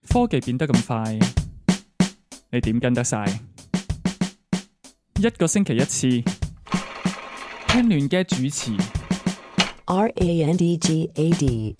科技變得咁快，你點跟得晒？一個星期一次，聽亂嘅主持。 RANDGAD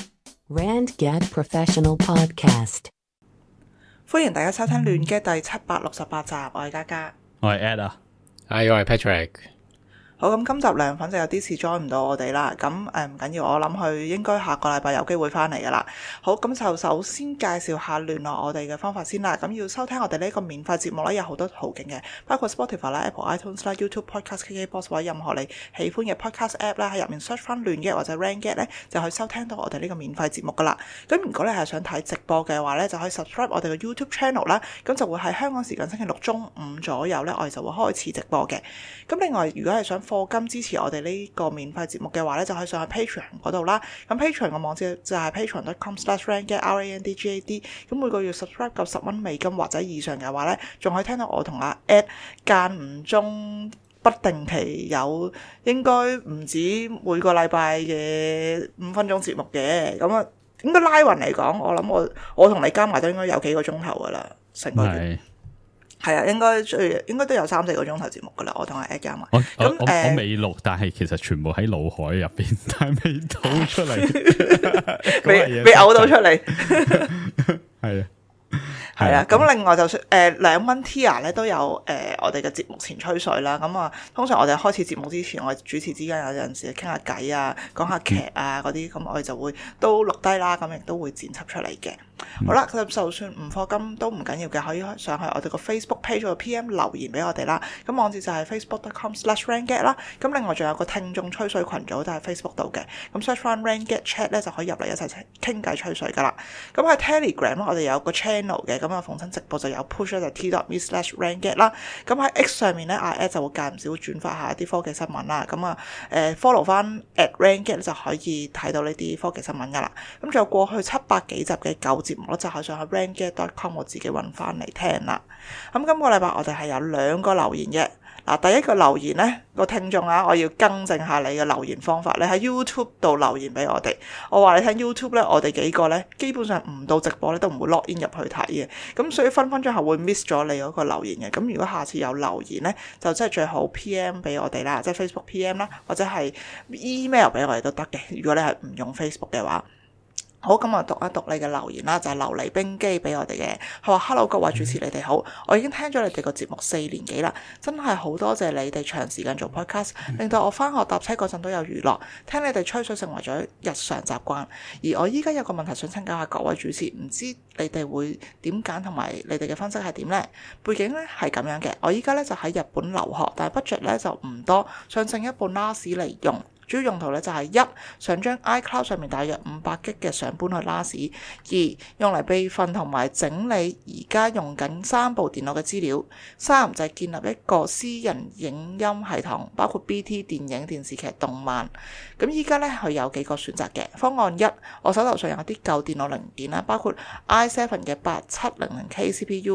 RandGad Professional Podcast。 歡迎大家收聽亂嘅第768集，我係嘉嘉， 我係 Ed 啊， 我係 Patrick。 好，咁今集涼粉就有啲事 join 唔到我哋啦，咁唔緊要，我諗佢應該下個禮拜有機會翻嚟噶啦。好，咁就首先介紹下聯絡我哋嘅方法先啦。咁要收聽我哋呢個免費節目咧，有好多途徑嘅，包括 Spotify 啦、Apple iTunes 啦、YouTube Podcast、KKBox 或者任何你喜歡嘅 Podcast App 啦，喺入面 search 翻亂嘅或者 RandGad 咧，就可以收聽到我哋呢個免費節目噶啦。咁如果你係想睇直播嘅話咧，就可以 subscribe 我哋嘅 YouTube channel 啦，咁就會喺香港時間星期六中午左右咧，我哋就會開始直播嘅。咁另外，如果係想課金支持我哋呢個免費節目嘅話咧，就可以上去 Patreon 嗰度啦。咁 Patreon 個網址就係 patreon.com/RandGad RANDGAD。咁每個月 subscribe 夠10蚊美金或者以上嘅話咧，仲可以聽到我同阿 Ed 間唔中不定期有，應該唔止每個禮拜嘅5分鐘節目嘅。咁啊，應該拉勻嚟講，我諗我同你加埋都應該有幾個鐘頭噶啦，成個月。係啊，應該都有3-4個鐘頭節目噶啦，我同阿 Ed 加埋。 我未錄，但係其實全部喺腦海入邊，但係未吐出嚟， 未嘔到出嚟。 係啊。 係啊，咁另外就算2蚊 tier 咧都有我哋嘅節目前吹水啦。咁啊，通常我哋開始節目之前，我哋主持之間有陣時傾下偈啊，講下劇啊嗰啲，咁我哋就會都錄低啦，咁亦都會剪輯出嚟嘅。好啦，就算唔課金都唔緊要嘅，可以上去我哋個 Facebook page 個 PM 留言俾我哋啦。咁網址就係 facebook.com/RandGad 啦。咁另外仲有個聽眾吹水群組都係 Facebook 度嘅。咁 search 翻 RandGad Chat 咧就可以入嚟一齊傾偈吹水噶啦。咁喺 Telegram 我哋有個 channel 嘅，咁啊逢親直播就有 push 就 t.me/RandGad 啦。咁喺 X 上面咧，阿 Ed 就會間唔少轉發下一啲科技新聞啦。咁啊follow 翻 @RandGad 就可以睇到呢啲科技新聞噶啦。咁仲有過去700幾集嘅舊節目咧，就係上去 randgad.com 我自己揾翻嚟聽啦。咁今個禮拜我哋係有2個留言嘅。嗱，第一個留言呢個聽眾啊，我要更正下你嘅留言方法。你喺 YouTube 度留言俾我哋，我話你聽 YouTube 咧，我哋幾個咧基本上唔到直播咧都唔會 log in 入去睇嘅，咁所以分鐘後會 miss 咗你嗰個留言嘅。咁如果下次有留言咧，就真係最好 PM 俾我哋啦，即係 Facebook PM 啦，或者係 email 俾我哋都得嘅。如果你係唔用 Facebook 嘅話。好，咁我讀一讀你嘅留言啦，就係琉璃冰機俾我哋嘅。佢話 Hello 各位主持你哋好，我已經聽咗你哋個節目4年幾啦，真係好多謝你哋長時間做 podcast， 令到我返學搭車嗰陣都有娛樂，聽你哋吹水成為咗日常習慣。而我依家有個問題想請教下各位主持，唔知你哋會點揀同埋你哋嘅分析係點呢？背景呢係咁樣嘅，我依家呢就喺日本留學，但係 budget 呢就唔多，想整一部 NAS 嚟用。主要用途咧就係1想將 iCloud 上面大約500GB 嘅相搬去 NAS， 2用嚟備份同埋整理而家用緊3部電腦嘅資料，3就係建立一個私人影音系統，包括 BT 電影、電視劇、動漫。咁依家咧佢有幾個選擇嘅。方案1，我手頭上有啲舊電腦零件啦，包括 i7 嘅 8700K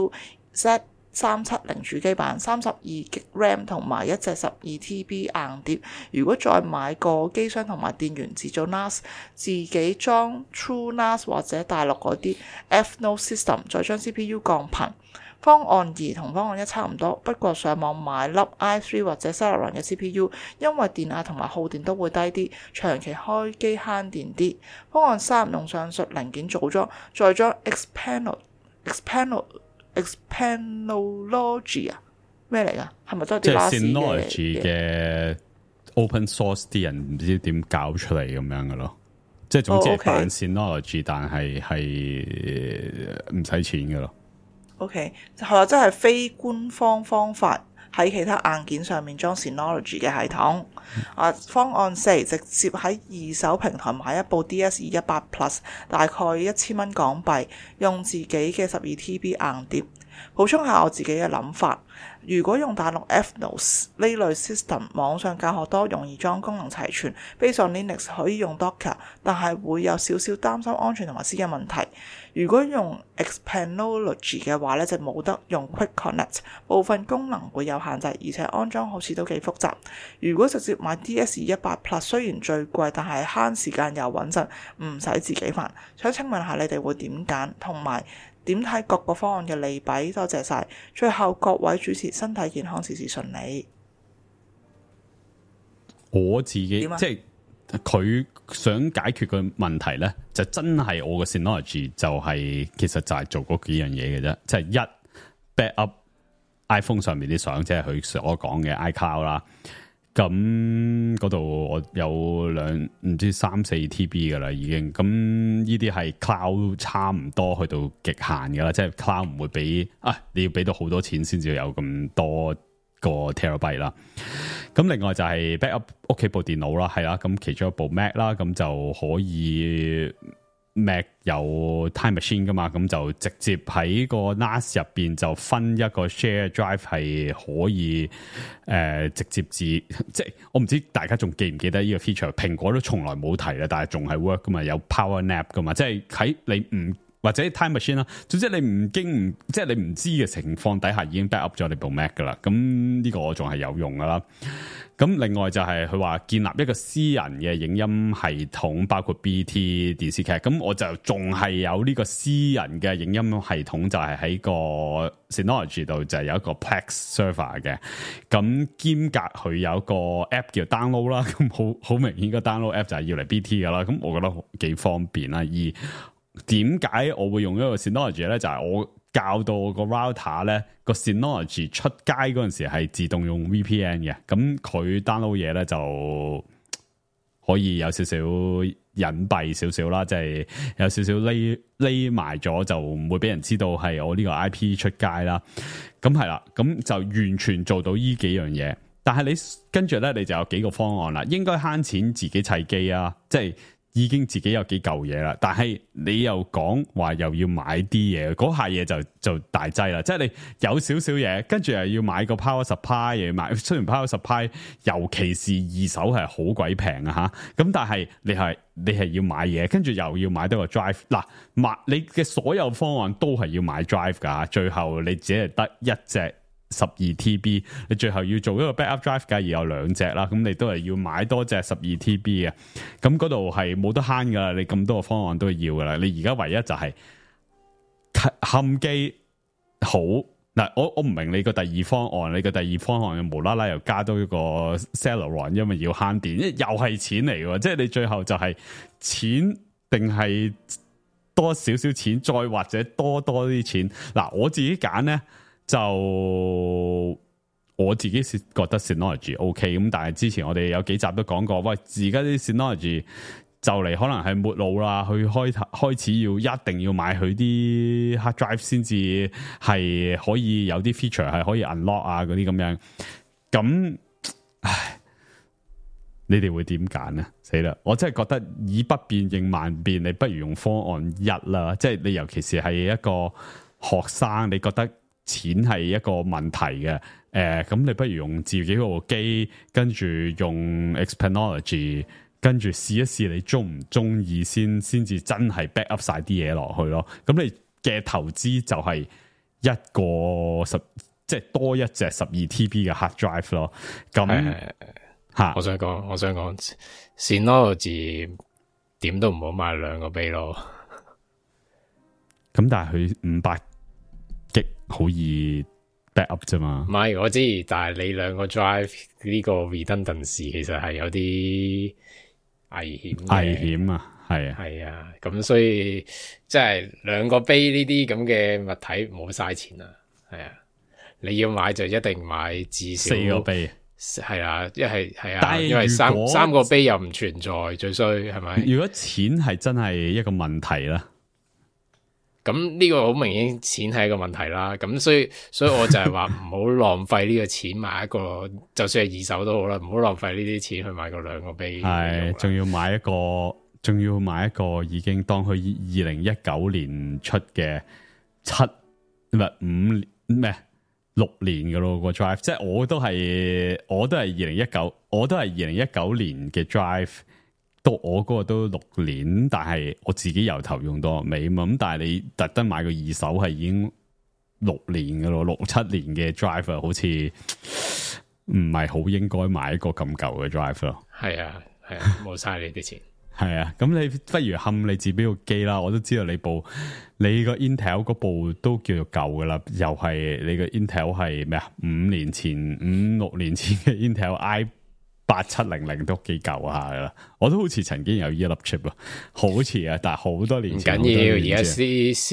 CPU、Z370 主機板、32GB RAM 同埋一隻 12TB 硬碟。如果再買個機箱同埋電源自組 NAS， 自己裝 True NAS 或者大陸嗰啲 F-Node System， 再將 CPU 降頻。方案2同方案1差唔多，不過上網買粒 i3 或者 Celeron 嘅 CPU， 因為電壓同埋耗電都會低啲，長期開機慳電啲。方案3用上述零件組裝，再將 Xpanology 啊，咩嚟㗎？係咪都係啲 Synology 嘅 open source 啲人唔知點搞出嚟咁樣嘅咯，即係總之係扮 Synology，但係唔使錢嘅咯。 OK， 係話即係非官方方法喺其他硬件上面裝 Synology 嘅系統。方案4直接喺二手平台買一部 DS218 Plus， 大概1000蚊港幣，用自己嘅 12TB 硬碟。 補充下我自己嘅諗法，如果用大陸 FNOS 呢類 system， 網上教學多，容易裝，功能齊全 ，Based on Linux 可以用 Docker， 但係會有少少擔心安全同埋私隱問題。如果用 Xpanology 嘅話咧，就冇得用 Quick Connect， 部分功能會有限制，而且安裝好似都幾複雜。如果直接買 DS100 Plus， 雖然最貴，但係慳時間又穩陣，唔使自己煩。想請問下你哋會點揀，同埋點睇各個方案嘅利弊？多謝晒。最後各位主持身體健康，事事順利。 我自己、即係佢想解決個問題咧，就真係我個 Synology 就係、其實就係做嗰幾樣嘢嘅啫，即係一 backup iPhone 上面啲相，即係佢所講嘅 iCloud 啦。咁嗰度我有唔知3、4 TB 噶啦，已經咁呢啲係 cloud 差唔多去到極限噶啦，即係 cloud 唔會俾你要俾到好多錢先至有咁多個 terabyte 啦。咁另外就係 backup 屋企部電腦啦，係啦，咁其中一部 Mac 啦，咁就可以 Mac 有 Time Machine 噶嘛，咁就直接喺個 NAS 入邊就分一個 share drive 係可以直接即係我唔知大家仲記唔記得呢個 feature， 蘋果都從來冇提啦，但係仲係 work 噶嘛，有 Power Nap 噶嘛，即係喺你唔或者 Time Machine 啦，總之你即係你唔知嘅情況底下已經 backup 咗你部 Mac 噶啦，咁呢個我仲係有用噶啦。咁另外就係佢話建立一個私人嘅影音系統，包括 BT 電視劇，咁我就仲係有呢個私人嘅影音系統，就係喺個 Synology 度就係有一個 Plex server 嘅，咁兼隔佢有一個 app 叫 download 啦，咁好明顯個 download app 就係要嚟 BT 噶啦，咁我覺得幾方便啦。而點解我會用一個 Synology 咧？就係我教到個 router 咧，個 Synology 出街嗰陣時係自動用 VPN 嘅，咁佢 download 嘢咧就可以有少少隱蔽少少啦，即係有少少匿埋咗，就唔會俾人知道係我呢個 IP 出街啦。咁係啦，咁就完全做到呢幾樣嘢。但係你跟住咧，你就有幾個方案啦，應該慳錢自己砌機啊，即係。已經自己有幾嚿嘢啦，但係你又講話又要買啲嘢，嗰下嘢就大劑啦。即係你有少少嘢，跟住又要買個 power supply， 又要買。雖然 power supply 尤其是二手係好鬼平啊吓，咁但係你係要買嘢，跟住又要買多個 drive。嗱，你嘅所有方案都係要買 drive 噶，最後你只係得一隻12 TB， 你最後要做一個 backup drive， 梗係要有兩隻啦，咁你都係要買多隻12 TB 嘅，咁嗰度係冇得慳噶啦，你咁多個方案都要噶啦，你而家唯一就係冚機好嗱，我唔明你個第二方案，你個第二方案無啦啦又加多一個 Celeron， 因為要慳電，又係錢嚟嘅，即係你最後就係錢定係多少少錢，再或者多啲錢。嗱，我自己揀咧。就我自己覺得 Synology OK 咁，但係之前我哋有幾集都講過，喂，而家啲 Synology 就嚟可能係末路啦，佢開始一定要買佢啲 hard drive 先至係可以有啲 feature 係可以 unlock 啊嗰啲咁樣。咁，唉，你哋會點揀呢？死啦！我真係覺得以不變應萬變，你不如用方案一啦。即係你尤其是係一個學生，你覺得錢係一個問題嘅，咁你不如用自己嗰部機，跟住用 Xpanology， 跟住試一試你中唔中意先至真係 back up 晒啲嘢落去咯。咁你嘅投資就係一個即係多一隻12 TB 嘅 hard drive 咯。咁吓， 我想講 Synology 點都唔好買兩個杯咯。 咁但係佢500極好易 back up 啫嘛， 唔係我知，但係你兩個 drive 呢個 redundancy 其實係有啲危險啊，係啊，咁所以即係兩個杯呢啲咁嘅物體唔好嘥錢啊，係啊，你要買就一定買至少4個杯，係啊，係啊，但係因為三個杯又唔存在，最衰係咪？如果錢係真係一個問題啦。 咁呢個好明顯錢係一個問題啦，咁所以我就係話唔好浪費呢個錢買一個，就算係二手都好啦，唔好浪費呢啲錢去買個兩個杯。係，仲要買一個已經當佢2019年出嘅7 唔係5咩6年噶咯個 drive， 即係我都係2019年嘅 drive， 到我嗰個都6年，但係我自己由頭用到尾嘛。咁但係你特登買個二手係已經6年噶咯，6-7年嘅 drive 好似唔係好應該買一個咁舊嘅 drive 咯。 係啊，冇嘥你啲錢。 係啊，咁你不如冚你自己部機啦。我都知道你個 Intel 嗰部都叫做舊噶啦，又係你個 Intel 係咩啊？5-6年前嘅 Intel i8700都幾舊下噶啦。我都好似曾經有呢一粒 chip 啊，好似啊，但係好多年前。唔緊要， 而家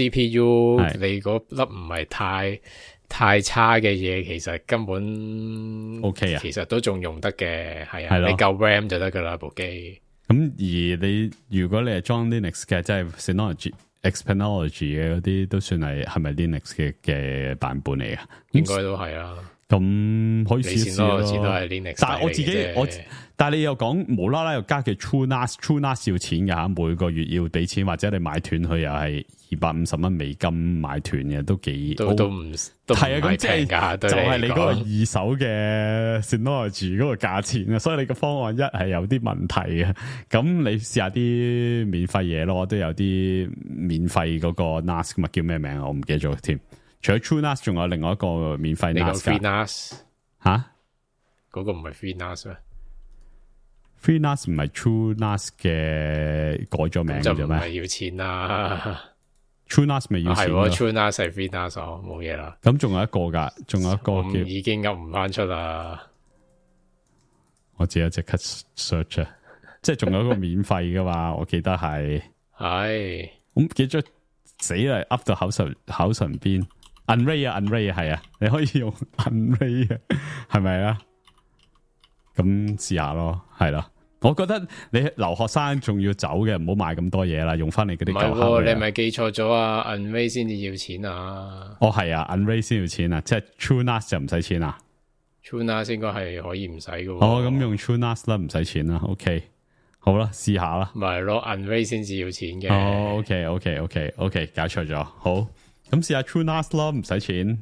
CPU 你嗰粒唔係太差嘅嘢，其實根本 OK 啊， 其實都仲用得嘅。係啊，你夠 RAM 就得噶啦部機。 咁而如果你係裝 Linux 嘅，即係 Synology、Xpanology 嘅嗰啲，都算係咪 Linux 嘅版本嚟啊？ 應該都係啦。 咁可以試試咯。 都係 Linux， 但係但係你又講無啦啦又加嘅 TrueNAS 要錢㗎，每個月要俾錢，或者你買斷佢又係$250美金買斷嘅，都唔係啊，咁即係就係你嗰個二手嘅 Synology 嗰個價錢啊，所以你個方案一係有啲問題嘅。咁你試下啲免費嘢咯，都有啲免費嗰個 NAS 咁啊，叫咩名我唔記得咗添。除咗 TrueNAS， 仲有另外一個免費 NAS 噶。 FreeNAS 吓？ 嗰個唔係 FreeNAS 咩 ？FreeNAS 唔係 TrueNAS 嘅改咗名嘅啫咩？就唔係要錢啦。 TrueNAS 咪要錢咯。 TrueNAS 係 FreeNAS，冇嘢啦。 咁仲有一個噶，仲有一個叫已經噏唔翻出啦。 我自己即刻 search 啊，即係仲有一個免費噶嘛，我記得係。 係。 咁記咗死啦，噏到口唇邊。Unray 啊 ，Unray 係啊，你可以用 Unray 啊，係咪啊？咁試下咯，係啦。我覺得你留學生仲要走嘅，唔好買咁多嘢啦，用翻你嗰啲舊盒。 你咪記錯咗啊 ！Unray 先至要錢啊！ 哦，係啊 ，Unray 先要錢啊，即係 TrueNAS 就唔使錢啊。 TrueNAS 應該係可以唔使嘅。 哦，咁用 TrueNAS 啦，唔使錢啦。OK， 好啦，試下啦。 咪咯 ，Unray 先至要錢嘅。 哦 ，OK，搞錯咗，好。咁試下 TrueNAS 咯，唔使錢，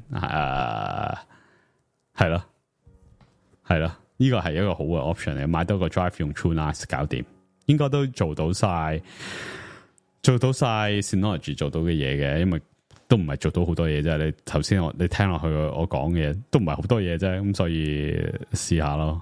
係咯，呢個係一個好嘅 option 嚟，買多個 drive 用 TrueNAS 搞掂，應該都做到晒 Synology 做到嘅嘢嘅，因為都唔係做到好多嘢啫。你頭先你聽落去我講嘅嘢都唔係好多嘢啫，咁所以試下咯，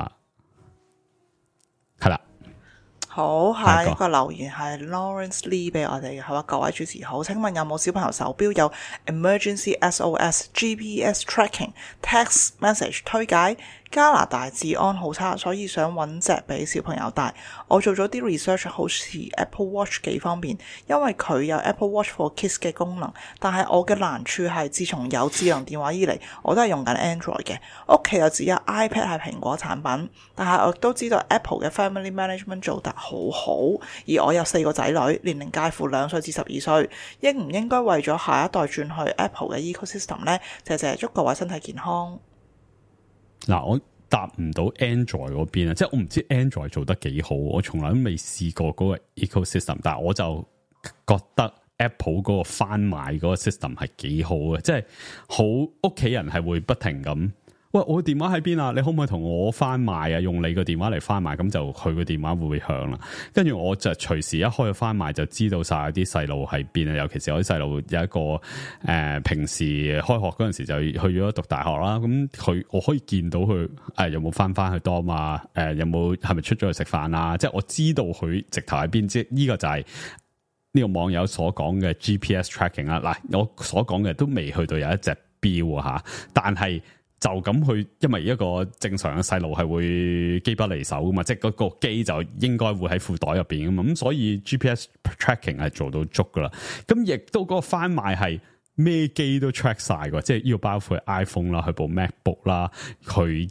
係啦。 好，下一個留言係 Lawrence Lee 俾我哋嘅，係話各位主持好，請問有冇小朋友手錶有 Emergency SOS、GPS Tracking、Text Message 推介？加拿大治安好差，所以想揾隻俾小朋友戴。我做咗啲 research， 好似 Apple Watch 幾方便，因為佢有 Apple Watch for Kids 嘅功能。但係我嘅難處係，自從有智能電話以嚟，我都係用緊 Android 嘅。屋企又只有 iPad 係蘋果產品，但係我亦都知道 Apple 嘅 Family Management 做得好好。而我有4個仔女，年齡介乎2歲至12歲，應唔應該為咗下一代轉去 Apple 嘅 ecosystem 呢？謝謝，祝各位身體健康。 嗱，我答唔到 Android 嗰邊啊，即係我唔知 Android 做得幾好，我從來都未試過嗰個 ecosystem， 但係我就覺得 Apple 嗰個翻賣嗰個 system 係幾好嘅，即係好屋企人係會不停咁，喂，我電話喺邊啊？你可唔可以同我翻賣啊？用你個電話嚟翻賣，咁就佢個電話會響啦。跟住我就隨時一開咗翻賣，就知道晒啲細路喺邊啊。尤其是我啲細路有一個平時開學嗰陣時就去咗讀大學啦。咁我可以見到佢有冇翻去多嘛？有冇係咪出咗去食飯啊？即係我知道佢直頭喺邊。即係呢個就係呢個網友所講嘅 GPS tracking 啦。嗱，我所講嘅都未去到有一隻錶啊吓，但係。就咁去，因為一個正常嘅細路係會機不離手噶嘛，即係嗰個機就應該會喺褲袋入邊噶嘛，咁所以 GPS tracking 係做到足噶啦。咁亦都嗰個翻賣係咩機都 track 晒噶，即係呢個包括 iPhone 啦，佢部 MacBook 啦，佢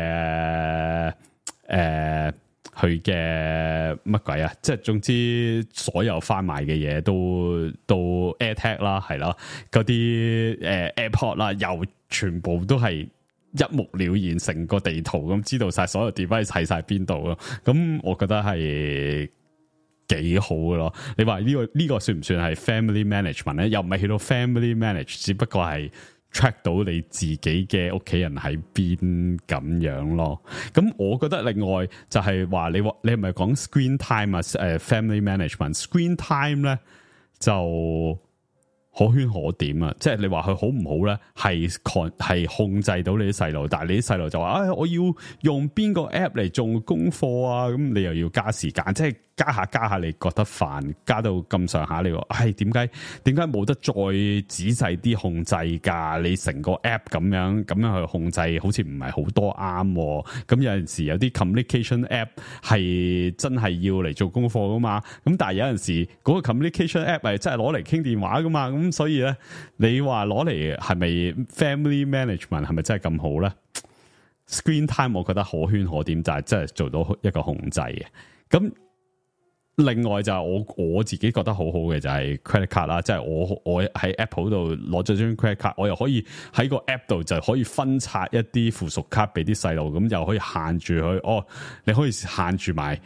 嘅乜鬼啊？即係總之所有翻賣嘅嘢都 AirTag 啦，係啦，嗰啲AirPod 啦，又全部都係一目了然，成個地圖咁知道晒所有 device 喺晒邊度咯。咁我覺得係幾好嘅咯。你話呢個算唔算係 family management 咧？又唔係去到 family manage， 只不過係 track 到你自己嘅屋企人喺邊咁樣咯。咁我覺得另外就係話你係咪講 screen time 啊？family management screen time 咧就可圈可點啊！即係你話佢好唔好咧，係控制到你啲細路，但係你啲細路就話，我要用邊個 app 嚟做功課啊？咁你又要加時間，即係加下，你覺得煩，加到咁上下，你話，點解冇得再仔細啲控制㗎？你成個 app 咁樣去控制，好似唔係好多啱。咁有陣時有啲 communication app 係真係要嚟做功課㗎嘛。咁但係有陣時嗰個 communication app 係真係攞嚟傾電話㗎嘛。咁所以咧，你話攞嚟係咪 family management 係咪真係咁好咧 ？Screen time 我覺得可圈可點，就係真係做到一個控制嘅。咁另外就係我自己覺得好好嘅就係 credit card 啦，即係我喺 Apple 度攞咗張 credit card，我又可以喺個 app 度就可以分拆一啲附屬卡俾啲細路，咁又可以限住佢。你可以限住埋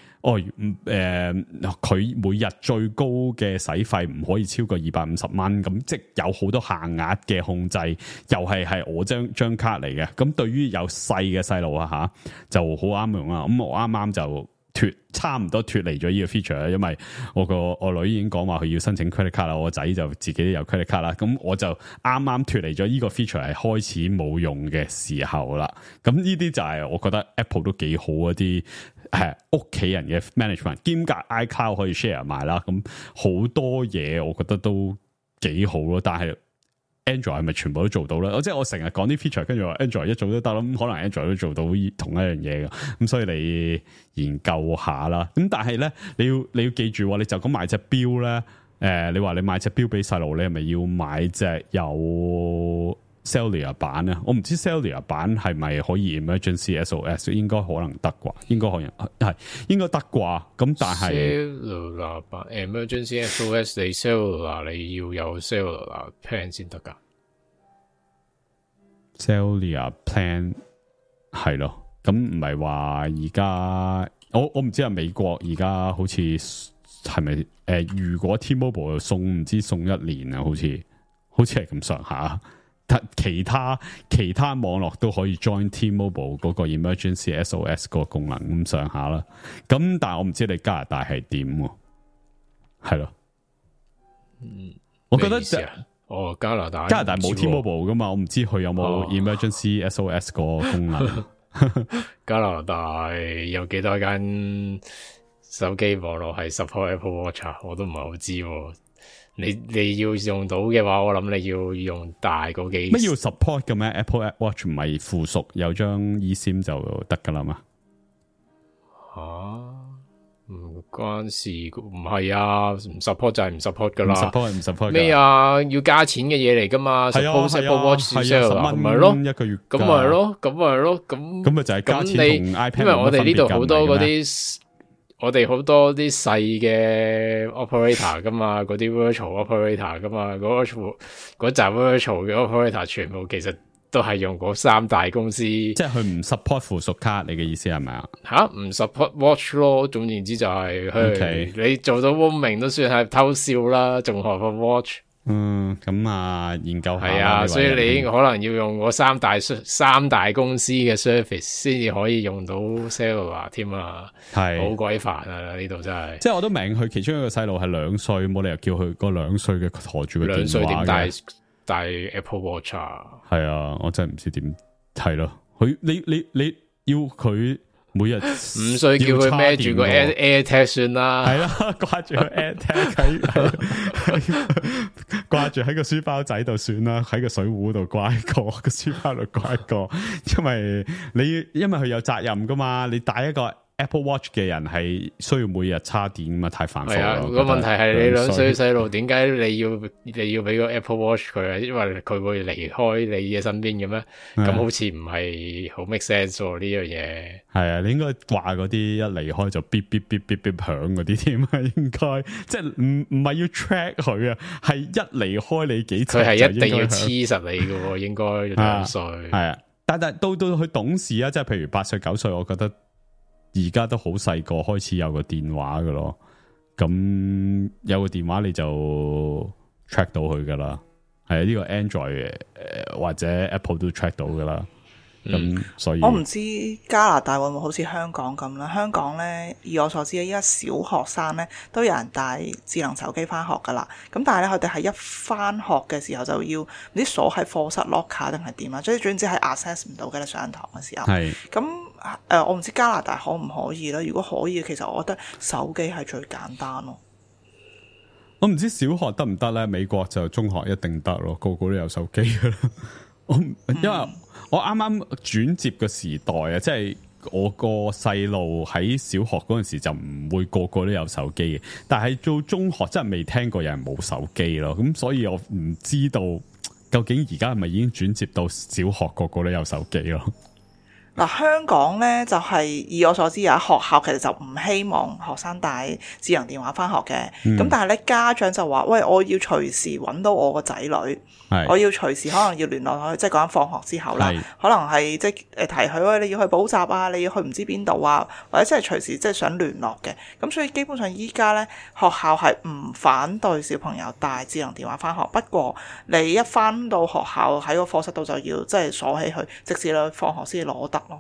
佢每日最高嘅使費唔可以超過250蚊，咁即係有好多限額嘅控制，又係我張卡嚟嘅。咁對於有細嘅細路啊就好啱用啦。咁我啱啱就差唔多脫離咗呢個 feature， 因為我女已經講話佢要申請 credit card 啦，我仔就自己都有 credit card 啦，咁我就啱啱脫離咗呢個 feature 係開始冇用嘅時候啦。咁呢啲就係我覺得 Apple 都幾好一啲屋企人嘅 management， 兼夾 iCloud 可以 share 埋啦，咁好多嘢我覺得都幾好咯。但係Android 係咪全部都做到咧？即係我成日講啲 feature， 跟住話 Android 一早都得啦，咁可能 Android 都做到同一樣嘢嘅，咁所以你研究下啦。咁但係咧，你要記住，你就咁買隻表咧，你話你買隻表俾細路，你係咪要買隻有 Cellular 版咧？我唔知 Cellular 版係咪可以 Emergency SOS， 應該可能得啩，應該得啩。咁但係 Cellular 版 Emergency SOS 你 Cellular 你要有 Cellular plan 先得噶。 Cellular plan 係咯，咁唔係話而家我唔知啊，美國而家好似係咪如果 T-Mobile 送唔知送1年啊，好似係咁上下。其他網絡都可以 join T-Mobile 嗰個 Emergency SOS 個功能咁上下啦。咁但係我唔知你加拿大係點喎，係咯？我覺得加拿大冇 T-Mobile 噶嘛，我唔知佢有冇 Emergency SOS 個功能。 加拿大有幾多間手機網絡係 support Apple Watch 啊？我都唔係好知。你要用到嘅話，我諗你要用大嗰幾乜要 support 嘅咩 ？Apple Watch 唔係附屬有張 eSIM 就得噶啦嘛？ 唔關事，唔係啊，唔 support 就係唔 support 噶啦。 唔 support 咩啊？要加錢嘅嘢嚟噶嘛？係啊 Apple Watch 10蚊咪咯，一個月咁咪咯，咁咪就係加錢同 iPad 因為我哋呢度好多嗰啲。我哋好多啲細嘅 operator 噶嘛，嗰啲 virtual operator 噶嘛，嗰集 virtual 嘅 operator 全部其實都係用嗰3大公司，即係佢唔 support 附屬卡，你嘅意思係咪啊？ 唔 support watch 咯，總言之就係，你做到 roaming 都算係偷笑啦，仲何況 watch？ 咁研究下係啊，所以你可能要用嗰三大公司嘅 service 先至可以用到 Cellular 添啊，係好鬼煩啊！呢度真係， 即係我都明佢其中一個細路係2歲，冇理由叫佢個2歲嘅陀住個電話嘅。2歲點帶 Apple Watch 啊？ 係啊，我真係唔知點係咯。佢你要佢。每日 5歲叫佢孭住個 AirTag 算啦， 係啦，掛住個 AirTag 掛住喺個書包仔度算啦，喺個水壺度掛一個，個書包度掛一個，因為佢有責任噶嘛，你帶一個 Apple Watch 嘅人係需要每日插電嘛，太繁複啦。 個問題係你2歲細路，點解你要俾個 Apple Watch 佢啊？因為佢會離開你嘅身邊嘅咩？咁好似唔係好 make sense 喎呢樣嘢。 係啊，你應該話嗰啲一離開就嗶嗶嗶嗶嗶響嗰啲添啊，應該即係唔係要 track 佢啊，係一離開你幾次， 佢係一定要黐實你嘅，應該2歲。 係啊，但到佢懂事啊，即係譬如8歲9歲，我覺得。而家都好細個開始有個電話㗎咯， 咁有個電話你就 track 到佢噶啦，係啊，呢個 Android 或者 Apple 都 track 到噶啦。咁所以我唔知加拿大會唔會好似香港咁啦。香港呢，以我所知咧，依家小學生呢都有人帶智能手機翻學噶啦。咁但係咧，佢哋係一翻學嘅時候就要唔知鎖喺課室 locker 定係點啊？即係總之係 access 唔到嘅，你上堂嘅時候。係咁我唔知加拿大可唔可以啦。如果可以，其實我覺得手機係最簡單咯。 我唔知小學得唔得咧？美國就中學一定得咯，個個都有手機噶啦。因為我啱啱轉接嘅時代啊，即係我個細路喺小學嗰陣時就唔會個個都有手機嘅，但係做中學真係未聽過有人冇手機咯，咁所以我唔知道究竟而家係咪已經轉接到小學個個都有手機咯。 嗱，香港咧就係以我所知啊，學校其實就唔希望學生帶智能電話翻學嘅。咁但係咧家長就話：喂，我要隨時揾到我個仔女，我要隨時可能要聯絡佢，即係講緊放學之後啦，可能係即係提佢，喂，你要去補習啊，你要去唔知邊度啊，或者即係隨時即係想聯絡嘅。咁所以基本上依家咧學校係唔反對小朋友帶智能電話翻學，不過你一翻到學校喺個課室度就要即係鎖起佢，直至你放學先攞得。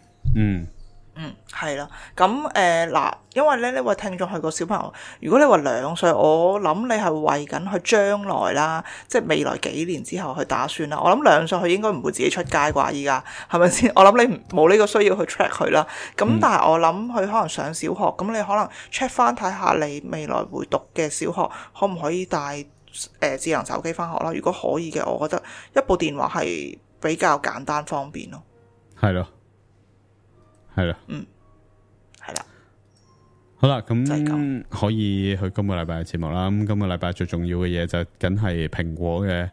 係啦，咁嗱，因為咧呢位聽眾係個小朋友，如果你話2歲，我諗你係為緊佢將來啦，即係未來幾年之後去打算啦。我諗2歲佢應該唔會自己出街啩，依家係咪先？我諗你冇呢個需要去 track 佢啦。咁但係我諗佢可能上小學，咁你可能 check 翻睇下你未來會讀嘅小學可唔可以帶智能手機翻學啦？如果可以嘅，我覺得一部電話係比較簡單方便咯。係咯。係啦，係啦， 好啦，咁可以去今個禮拜嘅節目啦。咁今個禮拜最重要嘅嘢就梗係蘋果嘅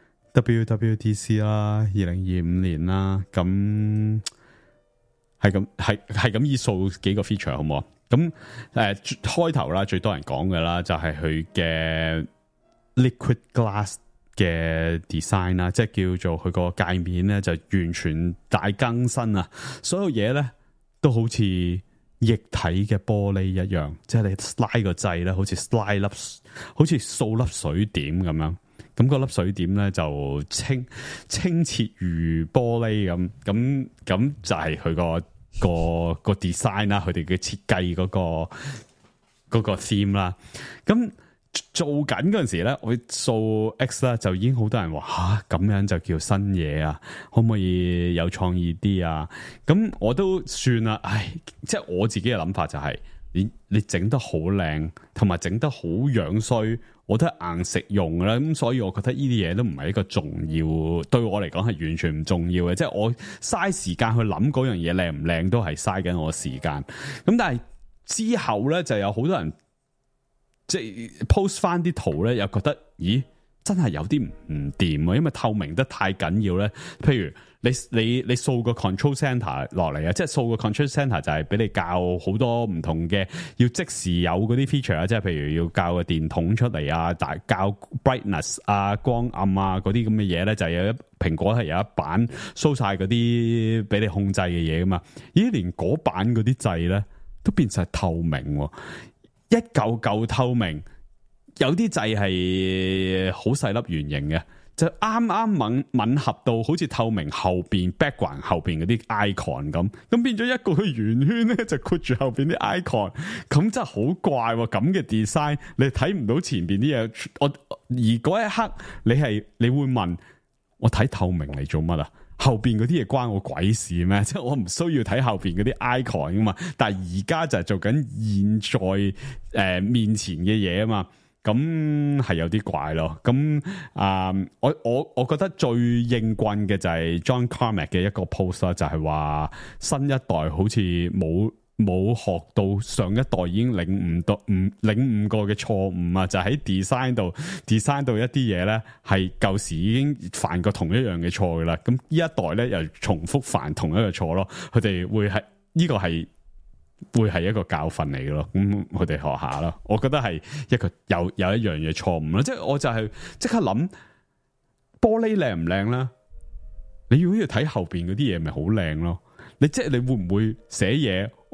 WWDC 啦，2025年啦。咁係咁以數幾個 feature 好唔好？咁開頭啦，最多人講嘅啦，就係佢嘅 Liquid Glass 嘅 design 啦，即係叫做佢個界面咧就完全大更新啊！所有嘢咧都好似液體嘅玻璃一樣，即係你 slide 個掣咧，好似 slide 粒，好似掃粒水點咁樣。咁嗰粒水點咧就清澈如玻璃咁就係佢個 design 啦，佢哋嘅設計嗰個 theme 啦。咁做緊嗰陣時咧，我掃 X 啦，就已經好多人話咁樣就叫新嘢啊，可唔可以有創意啲啊？咁我都算啦，即係我自己嘅諗法就係，你整得好靚，同埋整得好樣衰，我都係硬食用啦。咁所以我覺得呢啲嘢都唔係一個重要，對我嚟講係完全唔重要嘅。即係我嘥時間去諗嗰樣嘢靚唔靚，都係嘥緊我時間。咁但係之後咧，就有好多人。即係 post 翻啲圖咧，又覺得咦，真係有啲唔掂啊！因為透明得太緊要咧。譬如你掃個 control center 落嚟啊，即係掃個 control center 就係俾你校好多唔同嘅，要即時有嗰啲 feature 啊，即係譬如要校個電筒出嚟啊，校 brightness 啊、光暗啊嗰啲咁嘅嘢咧，就有蘋果係有一版 show 晒嗰啲俾你控制嘅嘢噶嘛。咦，連嗰版嗰啲掣咧都變晒透明喎。一嚿嚿透明，有啲掣係好細粒圓形嘅，就啱啱吻合到好似透明後邊 background 後邊嗰啲 icon 咁變咗一個圓圈咧就括住後邊啲 icon， 咁真係好怪喎！咁嘅 design 你睇唔到前邊啲嘢，而嗰一刻你會問我睇透明嚟做乜啊？後邊嗰啲嘢關我鬼事咩？即係我唔需要睇後邊嗰啲 icon 噶嘛。但係而家就係做緊現在面前嘅嘢啊嘛。咁係有啲怪咯。咁我覺得最應棍嘅就係 John Carmack 嘅一個 post 啦，就係話新一代好似冇學到上一代已經領悟過嘅錯誤啊！就喺 design 到一啲嘢咧，係舊時已經犯過同一樣嘅錯噶啦。咁呢一代咧又重複犯同一個錯咯。佢哋會係呢個係會係一個教訓嚟嘅咯。咁佢哋學下咯。我覺得係一個有一樣嘢錯誤咯。即係我就係即刻諗玻璃靚唔靚啦？你如果要睇後邊嗰啲嘢，咪好靚咯。你會唔會寫嘢？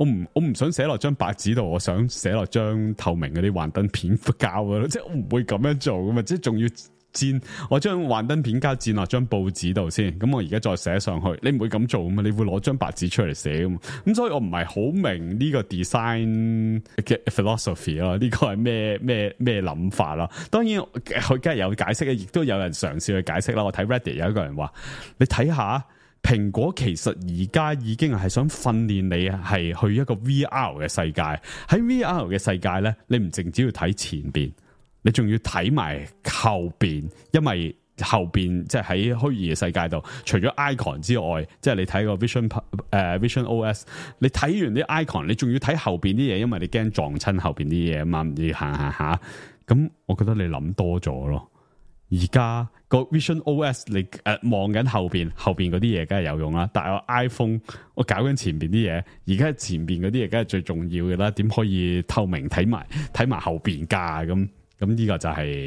我唔想寫落張白紙度，我想寫落張透明嗰啲幻燈片膠咯，即係我唔會咁樣做噶嘛，即係仲要我將幻燈片膠墊落張報紙度先，咁我而家再寫上去，你唔會咁做噶嘛？你會攞張白紙出嚟寫噶嘛？咁所以我唔係好明呢個 design 嘅 philosophy 咯，呢個係咩諗法啦？當然佢梗係有解釋嘅，亦都有人嘗試去解釋啦。我睇 Reddit 有一個人話，你睇下蘋果其實而家已經係想訓練你係去一個 VR 嘅世界，喺 VR 嘅世界咧，你唔淨只要睇前邊。你仲要睇埋後邊，因為後邊即係喺虛擬嘅世界度，除咗 icon 之外，即係你睇個 Vision OS， 你睇完啲 icon， 你仲要睇後邊啲嘢，因為你驚撞親後邊啲嘢啊嘛，你行下，咁我覺得你諗多咗咯。而家個 Vision OS 你望緊後邊嗰啲嘢，梗係有用啦。但係我 iPhone 我搞緊前邊啲嘢，而家前邊嗰啲嘢梗係最重要嘅啦。點可以透明睇埋後邊㗎咁呢個就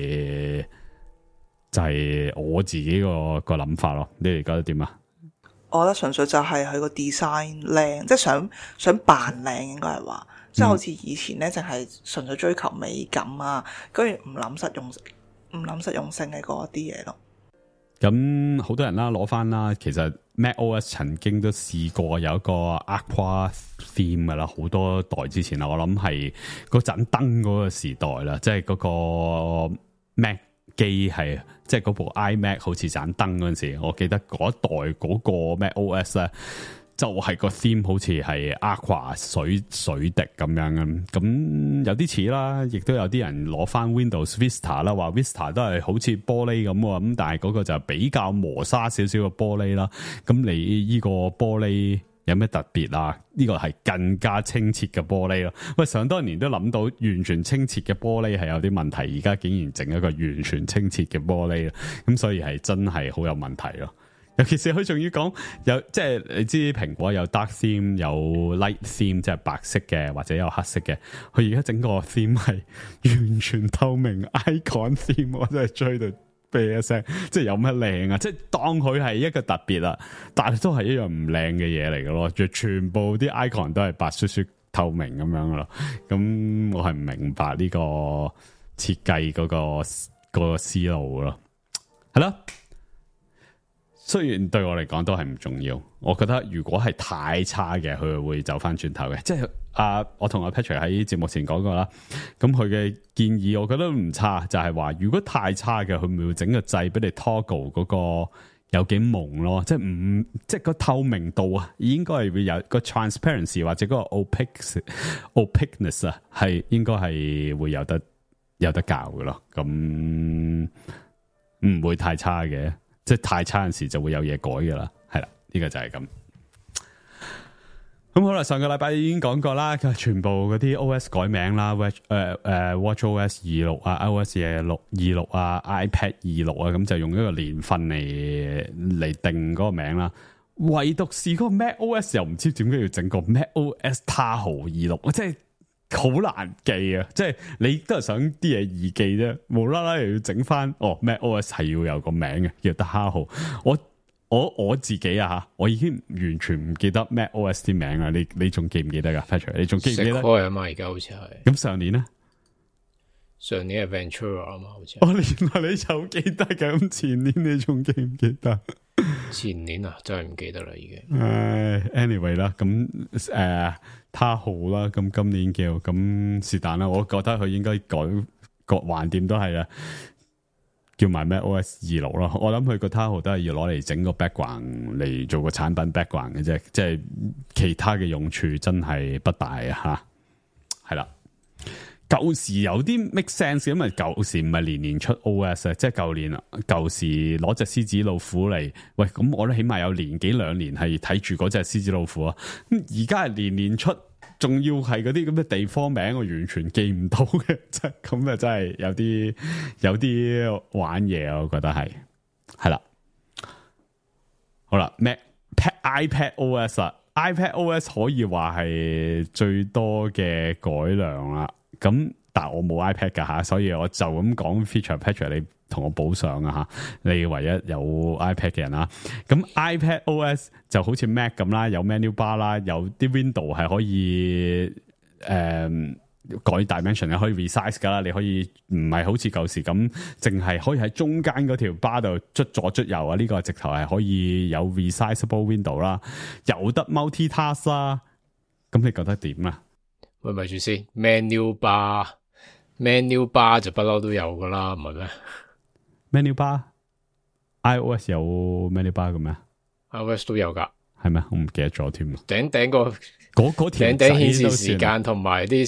係我自己個諗法咯，你哋覺得點啊？ 我覺得純粹就係佢個 design 靚，即係想扮靚，應該係話，即係好似以前咧，淨係純粹追求美感啊，居然唔諗實用性嘅嗰啲嘢咯。 咁好多人啦，攞翻啦，其實 macOS 曾經都試過有一個 Aqua theme 噶啦，好多代之前啦，我諗係嗰盞燈嗰個時代啦，即係嗰個 Mac 機係，即係嗰部 iMac 好似盞燈嗰陣時，我記得嗰一代嗰個 macOS 咧，就係個 theme 好似係 Aqua 水滴咁樣咁有啲似啦，亦都有啲人攞翻 Windows Vista 啦，話 Vista 都係好似玻璃咁，但係嗰個就比較磨砂少少嘅玻璃啦。咁你呢個玻璃有咩特別啊？呢個係更加清澈嘅玻璃咯。喂，想當年都諗到完全清澈嘅玻璃係有啲問題，而家竟然整一個完全清澈嘅玻璃，咁所以係真係好有問題咯。尤其是佢仲要講有，即係你知蘋果有 dark theme 有 light theme， 即係白色嘅或者有黑色嘅。佢而家整個 theme 係完全透明 icon theme， 我真係追到啤一聲，即係有乜靚啊？即係當佢係一個特別啦，但係都係一樣唔靚嘅嘢嚟嘅咯。全部啲 icon 都係白雪雪透明咁樣噶咯。咁我係唔明白呢個設計嗰個思路咯。係咯。雖然對我嚟講都係唔重要，我覺得如果係太差嘅，佢會走翻轉頭嘅。即係我同阿 Patrick 喺節目前講過啦，咁佢嘅建議我覺得唔差，就係話如果太差嘅，佢咪會整個掣俾你 toggle 嗰個有幾蒙咯，即係個透明度啊，應該係會有個 transparency 或者嗰個 opaqueness 啊，係應該係會有得教嘅咯，咁唔會太差嘅。即係太差陣時就會有嘢改噶啦，係啦，呢個就係咁。咁好啦，上個禮拜已經講過啦，全部嗰啲 OS 改名啦，WatchOS 26啊 ，iOS 26啊 ，iPad 26啊，咁就用一個年份嚟定嗰個名啦。唯獨是嗰個 macOS 又唔知點解要整個 macOS Tahoe 26，即係好難記啊！即係你都係想啲嘢易記啫，無啦啦又要整翻macOS 係要有個名嘅，叫 Tahoe。我自己啊，我已經完全唔記得 macOS 啲名啊！你仲記唔記得噶 Patrick？ 你仲記唔記得？ 開啊嘛，而家好似係。咁上年咧？ 上年係 Ventura 啊嘛，好似。 原來你就記得嘅，咁前年你仲記唔記得？ 前年啊，真係唔記得啦，已經。 anyway 啦，咁Tahoe啦，咁今年叫咁是但啦，我覺得佢應該改橫掂都係啊，叫埋咩 OS 26咯。我諗佢個 Tahoe 都係要攞嚟整個 background 嚟做個產品 background 嘅啫，即係其他嘅用處真係不大啊吓，係啦。舊時有啲 make sense， 因為舊時唔係年出 OS 啊，即係舊時攞隻獅子老虎嚟，喂，咁我都起碼有年幾兩年係睇住嗰隻獅子老虎啊。咁而家係年出，仲要係嗰啲咁嘅地方名，我完全記唔到嘅，即係咁啊，真係有啲玩嘢啊，我覺得係啦。好啦 iPad OS 啊 ，iPad OS 可以話係最多嘅改良啦。咁但係我冇 iPad 噶吓，所以我就咁講 feature，Patrick 你同我補上啊吓，你唯一有 iPad 嘅人啦。咁 iPad OS 就好似 Mac 咁啦，有 menu bar 啦，有啲 window 係可以改 dimension 咧，可以 resize 噶啦。你可以唔係好似舊時咁，淨係可以喺中間嗰條 bar 度捽左捽右啊。呢個直頭係可以有 resizable window 啦，有得 multitask 啦。咁你覺得點啊？ 喂，咪住先 ，menu bar 就不嬲都有噶啦，唔係咩 ？menu bar iOS 有 menu bar 嘅咩 ？iOS 都有噶， 係咩？我唔記得咗添。 頂個嗰條頂顯示時間同埋啲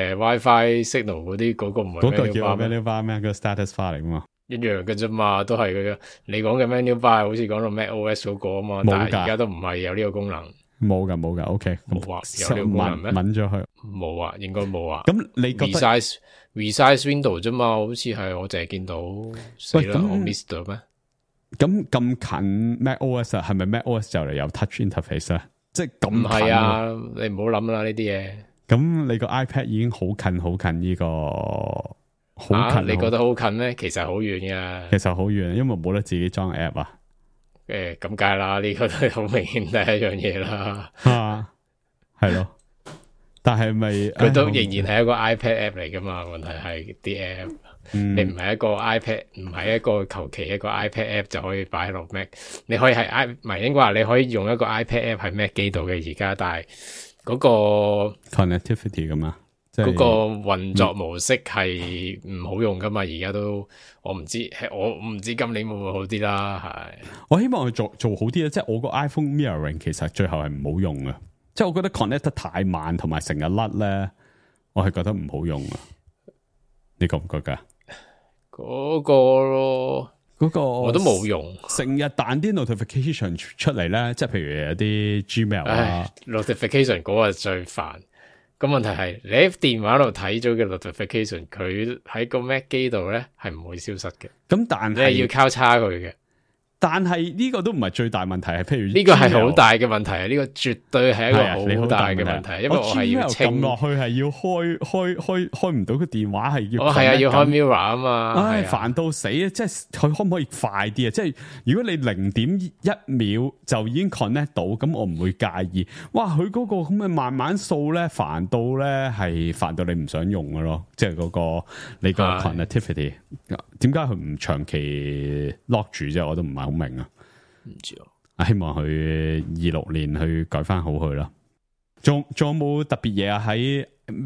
WiFi signal 嗰啲，嗰個唔係 menu bar 咩？ 嗰個叫 menu bar 咩？個 status bar 嚟噶嘛？ 一樣嘅啫嘛，都係嘅。你講嘅 menu bar 好似講到 macOS 嗰個啊嘛，但係而家都唔係有呢個功能。 冇噶 OK 冇啊，有呢個功能咩？ 抿咗去冇啊，應該冇啊。 咁你覺得 resize window 啫嘛？好似係我淨係見到死啦，我 miss 咗咩？ 咁近 macOS 啊，係咪 macOS 就嚟有 touch interface 啊？即係咁近？ 唔係啊，你唔好諗啦呢啲嘢。 咁你個 iPad 已經好近呢個好近， 你覺得好近咩？其實好遠噶。 其實好遠，因為冇得自己裝 app 啊。 咁梗係啦，呢個都係好明顯第一樣嘢啦。 係咯，但係咪佢都仍然係一個 iPad app 嚟噶嘛？問題係啲 app，你唔係一個 iPad，唔係一個求其一個 iPad app 就可以擺落 Mac。你可以係唔係應該話你可以用一個 iPad app 喺 Mac 機度嘅而家，但係嗰個 connectivity 咁啊。 嗰個運作模式係唔好用噶嘛？而家都我唔知今年會唔會好啲啦？係我希望佢做好啲咧，即係我個 iPhone mirroring 其實最後係唔好用嘅，即係我覺得 connect 得太慢同埋成日甩咧，我係覺得唔好用啊！你覺唔覺噶？ 嗰個我都冇用， 成日彈啲 notification 出嚟咧，即係譬如有啲 Gmail 啊 notification 嗰個最煩。咁問題係你喺電話度睇咗嘅 notification， 佢喺個 Mac 機度咧係唔會消失嘅。 咁但係你係要交叉佢嘅。 但係呢個都唔係最大問題，係譬如呢個係好大嘅問題啊！呢個絕對係一個好大嘅問題，因為我係要撳落去係要開唔到個電話，係要係要開 Mirror 啊嘛， 煩到死啊！即係佢可唔可以快啲啊？即係如果你0.1秒就已經 connect 到，咁我唔會介意。哇！佢嗰個咁嘅慢慢掃咧，煩到咧係煩到你唔想用嘅咯。即係嗰個你個 connectivity，點解佢唔長期 lock 住啫？我都唔係好明啊。 唔知希望佢26年去改翻好佢啦。仲有冇特別嘢啊？喺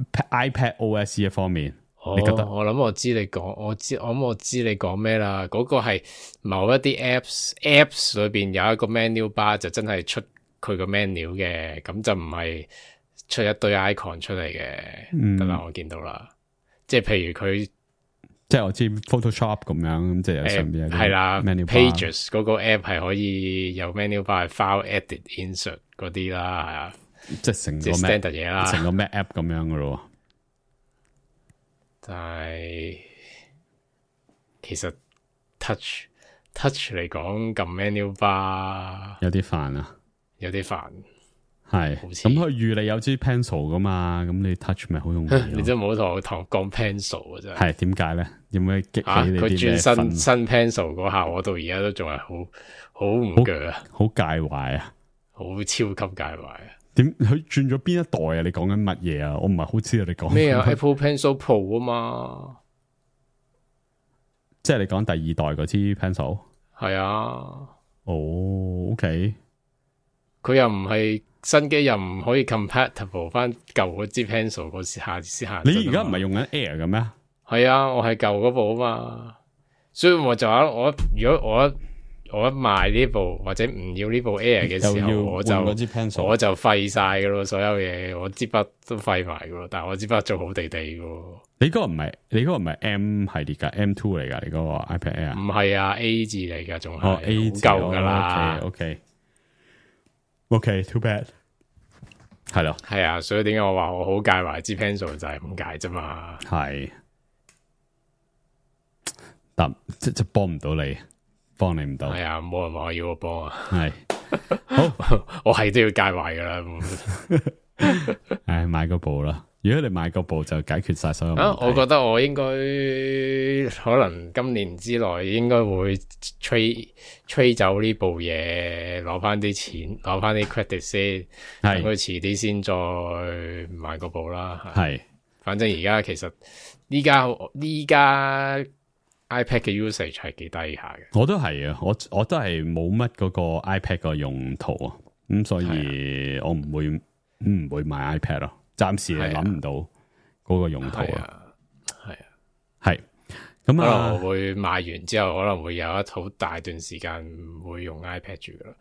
iPad OS 一方面，你覺得？ 我諗我知你講，我知你講咩啦。嗰個係某一啲 apps 裏邊有一個 menu bar 就真係出佢個 menu 嘅，咁就唔係出一堆 icon 出嚟嘅。得啦，我見到啦。即係譬如佢。 即係我知 Photoshop 咁樣，即係有上邊係啦 ，Pages 嗰個 app 係可以有 menu bar、file edit、insert 嗰啲啦，係啊， 即係成個 standard 嘢啦， 成個 Mac app 咁樣噶咯。 但係其實 touch 嚟講撳 menu bar 有啲煩啊， 有啲煩。 係，咁佢預你有支 pencil 噶嘛，咁你 touch 咪好容易。 你真冇同我講 pencil 啊，真係。 係點解咧？有咩激起你啲佢轉新 pencil 嗰下，我到而家都仲係好唔鋸啊， 好介懷啊， 好超級介懷啊。 點佢轉咗邊一代啊？你講緊乜嘢啊？我唔係好知道你講咩啊 ？Apple Pencil Pro 啊嘛， 即係你講第二代嗰支 pencil。係啊。 哦 ，OK。 佢又唔係。新機又唔可以 compatible 翻舊嗰支 pencil 嗰時下。 你而家唔係用緊 Air 嘅咩？ 係啊，我係舊嗰部啊嘛，所以我就話如果我一賣呢部或者唔要呢部 Air 嘅時候，我就廢晒噶咯，所有嘢我支筆都廢埋噶咯，但係我支筆做好地噶。 你嗰個唔係 M 系列噶 ，M2 嚟噶，你嗰個 iPad Air 唔係啊 A 字嚟噶，仲係好舊噶啦。 OK, too bad。係咯， 係啊，所以點解我話我好介懷支 pencil 就係咁解啫嘛。 係，但即幫唔到你，幫你唔到。 係啊，冇人話我要我幫啊。 係，好， 我係都要介懷噶啦。 唉，買嗰部啦。 如果你買個部就解決晒所有問題。 我覺得我應該可能今年之內應該會吹走呢部嘢，攞翻啲錢，攞翻啲 credit 先，等佢遲啲先再買個部啦。係，反正而家其實呢家 iPad 嘅 usage 係幾低下嘅。 我都係啊，我都係冇乜嗰個 iPad 個用途啊，咁所以我唔會買 iPad 咯。暫時係諗唔到嗰個用途啊。係咁啊，可能我會賣完之後，可能會有一好大段時間唔會用 iPad 住噶啦。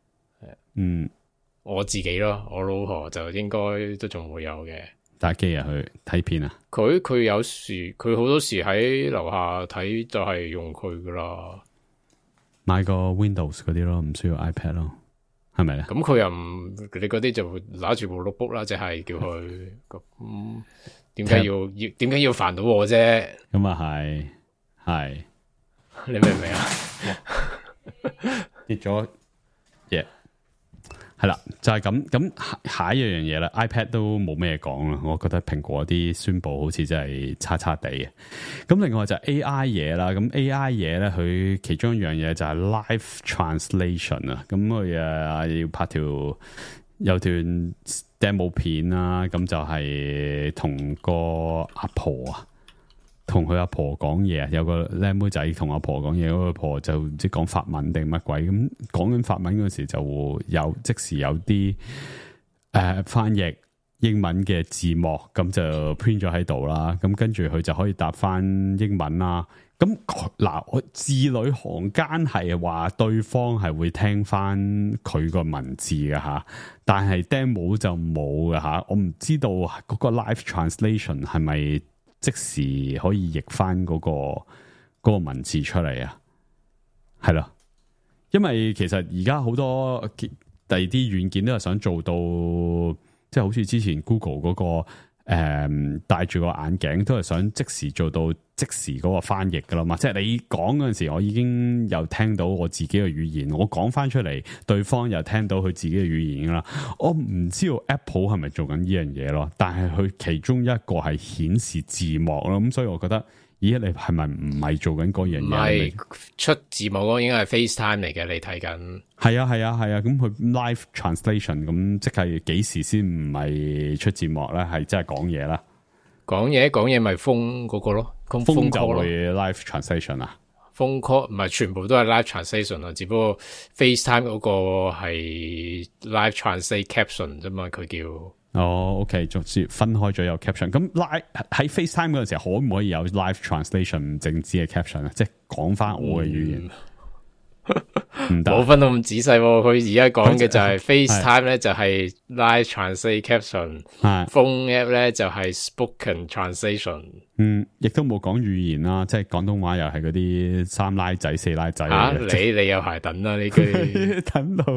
我自己咯，我老婆就應該都仲會有嘅。 打機啊，去睇片啊。 佢有時佢好多時喺樓下睇就係用佢噶啦。 買個 Windows 嗰啲咯，唔需要 iPad 咯，係咪咧？ 咁佢又唔，你嗰啲就會拿住部 notebook 啦，即係叫佢咁點解要煩到我啫？ 咁啊係， 你明唔明啊？ 跌咗嘢。係啦，就係咁下一樣嘢啦 ，iPad 都冇咩講啦。我覺得蘋果啲宣布好似真係差差地嘅。咁另外就係 AI 嘢啦，咁 AI 嘢咧，佢其中一樣嘢就係 live translation 啊。咁佢要拍有段 demo 片啦，咁就係同個阿婆啊。同佢阿婆講嘢啊，有個靚妹仔同阿婆講嘢，嗰個阿婆就唔知講法文定乜鬼咁，講緊法文嗰時就有即時有啲翻譯英文嘅字幕，咁就 print 咗喺度啦。咁跟住佢就可以答翻英文啦。咁嗱，我字裏行間係話對方係會聽翻佢個文字嘅吓，但係 demo 就冇嘅吓。我唔知道嗰個 live translation 係咪即時可以譯翻嗰個文字出嚟啊？係咯，因為其實而家好多第二啲軟件都係想做到，即係好似之前 Google 嗰個戴住個眼鏡，都係想即時做到即時嗰個翻譯噶啦嘛。即係你講嗰陣時，我已經有聽到我自己嘅語言，我講翻出嚟，對方又聽到佢自己嘅語言噶啦。我唔知道 Apple 係咪做緊呢樣嘢咯，但係佢其中一個係顯示字幕咯，咁所以我覺得，咦，你係咪唔係做緊嗰樣嘢？唔係出字幕嗰個應該係 FaceTime 嚟嘅，你睇緊。係啊， 咁佢 live translation 咁即係幾時先唔係出字幕咧？係真係講嘢啦。 講嘢咪封嗰個咯，封就會 live translation 啊。 封 call 唔係全部都係 live translation 啊，只不過 FaceTime 嗰個係 live translate caption 啫嘛，佢叫。OK， 總之分開咗有 caption。咁 live 喺 FaceTime 嗰陣時候，可唔可以有 live translation 唔淨止嘅 caption 啊？即係講翻我嘅語言。唔得， 冇分到咁仔細。佢而家講嘅就係 FaceTime 咧，就係 live translate caption。Phone app 咧就係 spoken translation。 亦都冇講語言啦，即係廣東話又係嗰啲三奶仔四奶仔。 你有排等啦呢句， 等到